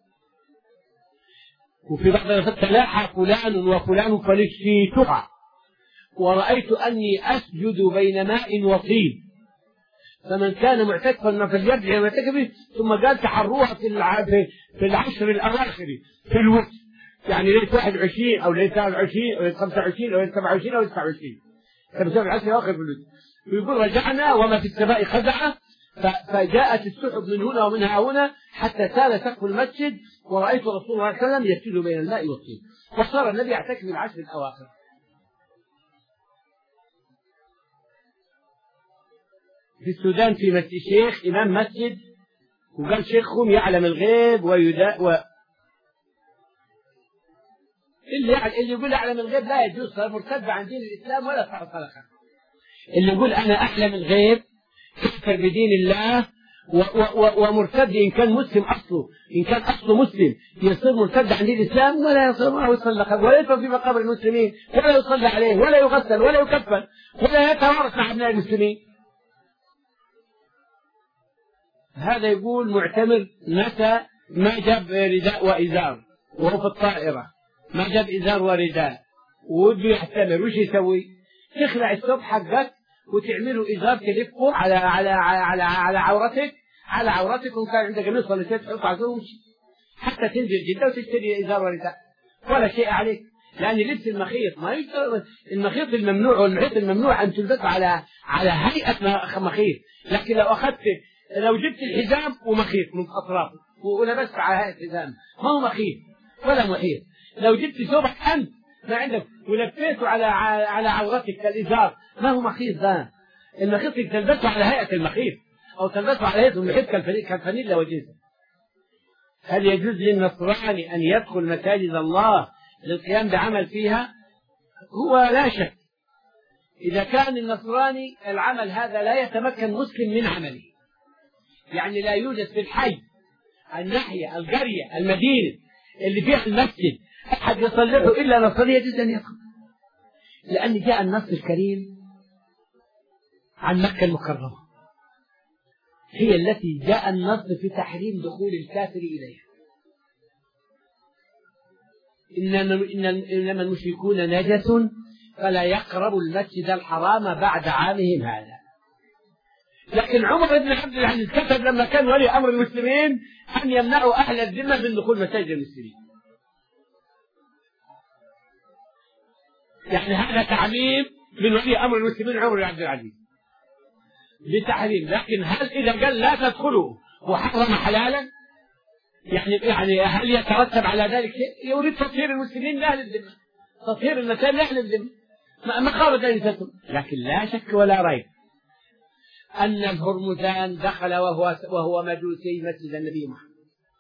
وفي بعض الوقت تلاحى فلان وفلان فلشيتها ورأيت أني أسجد بين ماء وطين، فمن كان معتكفا فليرجع إلى معتكفه. ثم قال تحروها في العشر الأواخر في الوقت، يعني ليلة 21 أو ليلة 23 أو ليلة 25 أو ليلة 27 أو ليلة 29 فبسبب العشر الأواخر في الوقت. ويقول رجعنا وما في السماء خزعة، فجاءت السحب من هنا ومن هنا حتى سال سقف المسجد، ورأيت رسول الله صلى الله عليه وسلم يسيل بين الماء والطين، وصار النبي يعتكف في العشر الأواخر. في السودان في مسجد شيخ إمام مسجد، وقال شيخهم يعلم الغيب اللي يقول أعلم الغيب لا يجوز، صار مرتد عن دين الإسلام ولا صار صدقة. اللي يقول أنا أعلم الغيب يكفر بدين الله ومرتد إن كان مسلم أصله، إن كان أصله مسلم يصير مرتد عن دين الإسلام ولا يصير ولا يصلى ولا يدفن في مقابر المسلمين ولا يصلى عليه ولا يغسل ولا يكفن ولا يتوارث مع أبناء المسلمين. هذا يقول معتمر متى ما جاب رداء وإزار وهو في الطائرة، ما جاب إزار ورداء وبده يحتمل وش يسوي؟ تخلع الثوب حقك وتعمله إزار تلفه على عورتك وإن كان عندك قميص ولا شيء تحطه على الزور ومشي حتى تنزل جدا وتشتري إزار ورداء ولا شيء عليك، لأن لبس المخيط ما يشتغل. المخيط الممنوع والمحيط الممنوع أن تلبسه على هيئة مخيط، لكن لو جبت الحزام ومخيط من أطرافه ولبست على هيئة حزام ما هو مخيط ولا محيط. لو جبت ثوبك أنت ما عندك ولفيته على عورتك كالإزار ما هو مخيط. ده المخيط تلبسه على هيئة المخيط أو تلبسه على هيئة المحيط كالفانيلا وجنسه. هل يجوز للنصراني أن يدخل مساجد الله للقيام بعمل فيها؟ هو لا شك إذا كان النصراني العمل هذا لا يتمكن مسلم من عمله، يعني لا يوجد في الحي الناحية القرية المدينة اللي فيها المسجد أحد يصلحه إلا نصراني يجوز أن يدخل، لأن جاء النص الكريم عن مكة المكرمة هي التي جاء النص في تحريم دخول الكافر إليها. إنما المشركون نجس فلا يقربوا المسجد الحرام بعد عامهم هذا. لكن عمر بن عبد العزيز كتب لما كان ولي أمر المسلمين أن يمنعوا أهل الذمة من دخول مساجد المسلمين. يعني هذا تعليم من ولي أمر المسلمين عمر بن عبد العزيز بتحريم. لكن هل إذا قال لا تدخلوا وحرم حلالا يعني هل يترتب على ذلك شيء؟ يريد تطهير المسلمين لأهل الذمة، تطهير المكان لأهل الذمة ما خالد أن يتم. لكن لا شك ولا ريب أن الهرمزان دخل وهو مجوسي مسجد النبي محمد،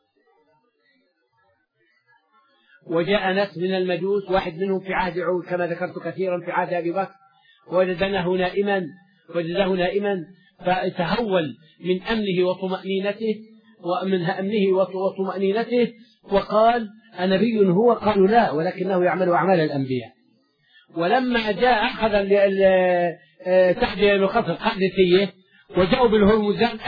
وجاء ناس من المجوس واحد منهم في عهد عود كما ذكرت كثيرا في عهد أبي بكر وجده نائما فتهول من أمنه وطمأنينته وقال أنبي هو؟ قالوا لا ولكنه يعمل أعمال الأنبياء. ولما جاء أخذ تحدي الخصر قادسية وجاءوا بالهرمزان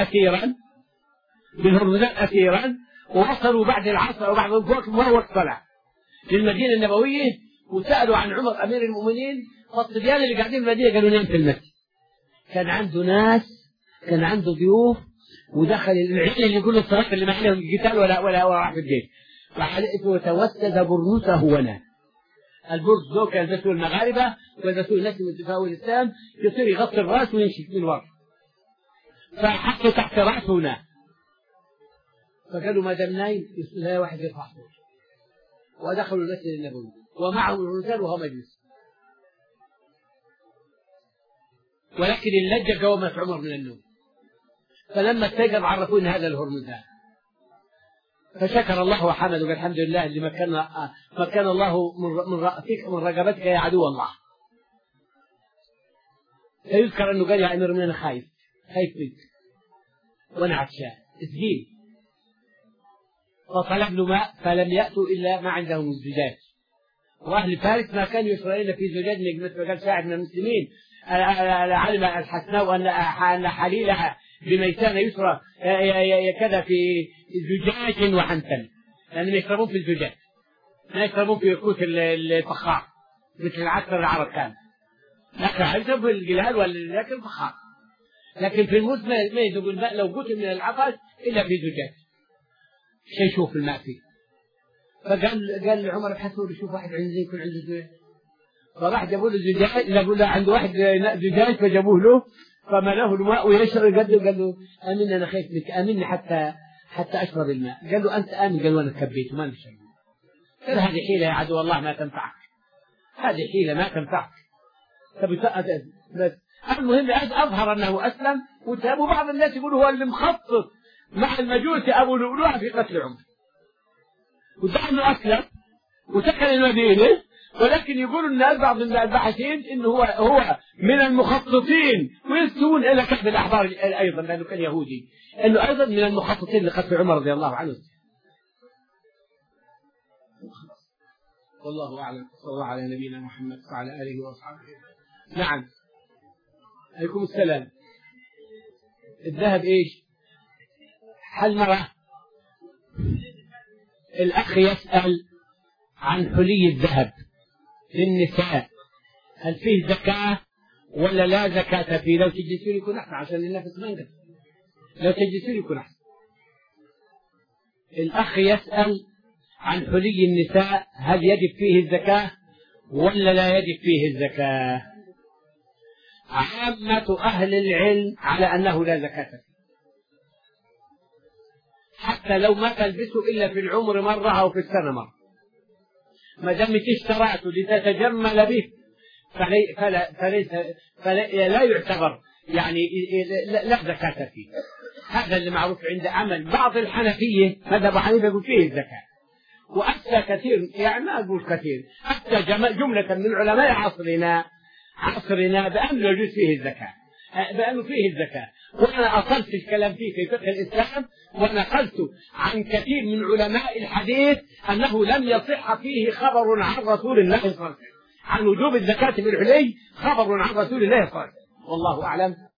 أثيرا ووصلوا بعد العصر أو بعد الوقت وهو طلع للمدينة النبوية وسألوا عن عمر أمير المؤمنين، فالصبيان اللي قاعدين في المدينة قالوا نام في المسجد. كان عنده ناس، كان عنده ضيوف، ودخل العيل اللي يقول الصلاة اللي ما عليهم قتال ولا راح في البيت، وتوسد برنوسه ونام. البرز ذو كان يلبسوه المغاربة ويلبسوه الناس من الدفاع والإسلام، يصير يغطي الرأس ويمشي من ورا، فحطه تحت رأسه ونام. فقالوا ما دام نايم لا واحد يرفع صوته، ودخلوا المسجد النبوي ومعهم الرجال وهو مجلس. ولكن اللجة قومت عمر من النوم، فلما استيقظ عرفوا ان هذا الهرمزان، فشكر الله وحمد وقال الحمد لله اللي مكن الله من رقبتك يا عدو الله. فيذكر انه قال يا امير المؤمنين خايف منك وانا عطشان اسقيني، فطلبوا ماء فلم يأتوا إلا ما عندهم الزجاج. وأهل فارس ما كانوا يشربون في زجاج، مثل ما قال شاعر من المسلمين علم الحسناء أن حليلها بميسان يسرى كذا في زجاج وحنتل، لأنهم يشربون في الزجاج ما يشربون في كوس الفخار مثل العسكر العرب كان، لكن يشرب في الجلال ولكن الفخار. لكن في الموت ما يذوب الماء لو قتل من العطش إلا في زجاج شيء يشوف الماء فيه. فقال لعمر ابحثوا له شوف واحد عنده يكون عنده زجاج، فراح جابوا له زجاج، قالوا له عنده واحد زجاج فجابوه له فملاه الماء ويشرب. قال له آمن أنا خايف منك، آمني حتى أشرب الماء. قال له أنت آمن، قال وأنا كبيت وما نشرب. قال هذه حيلة يا عدو الله ما تنفعك، هذه حيلة ما تنفعك. بس المهم أظهر أنه أسلم وتاب. وبعض الناس يقولوا هو اللي مخطط مع المجوس أبو لؤلؤة في قتل عمر، وده أنه أسلم وسكن المدينة، ولكن يقولوا الناس بعض الباحثين إنه هو من المخططين ويسوون إلى كتب الأحبار أيضا لأنه كان يهودي، إنه أيضا من المخططين لقتل عمر رضي الله عنه. والله أعلم. صلى الله على نبينا محمد وعلى آله وأصحابه. نعم عليكم السلام. الذهب إيش؟ هل نرى الأخ يسأل عن حلي الذهب للنساء هل فيه زكاة ولا لا زكاة فيه؟ لو تجلسون يكون أحسن عشان النفس ما ينقطع. لو تجلسون يكون أحسن. الأخ يسأل عن حلي النساء هل يجب فيه الزكاة ولا لا يجب فيه الزكاة؟ عامة أهل العلم على أنه لا زكاة فيه، حتى لو ما تلبسه إلا في العمر مرة أو في السنة مرة، ما دام اشترعت لتتجمل به فلا يعتبر يعني لا زكاة فيه. هذا اللي معروف عند عمل بعض الحنفية، مذهب حنيفة يقول فيه الزكاة، وأفتى كثير، يعني ما أقول كثير، أفتى جملة من علماء عصرنا بأن لا يجوز فيه الزكاة، بأنه فيه الزكاة. وأنا أصلت الكلام فيه في فقه الإسلام، ونقلت عن كثير من علماء الحديث أنه لم يصح فيه خبر عن رسول الله صلى الله عليه وسلم عن وجوب الزكاة بالحلي، خبر عن رسول الله صلى الله عليه وسلم. والله أعلم.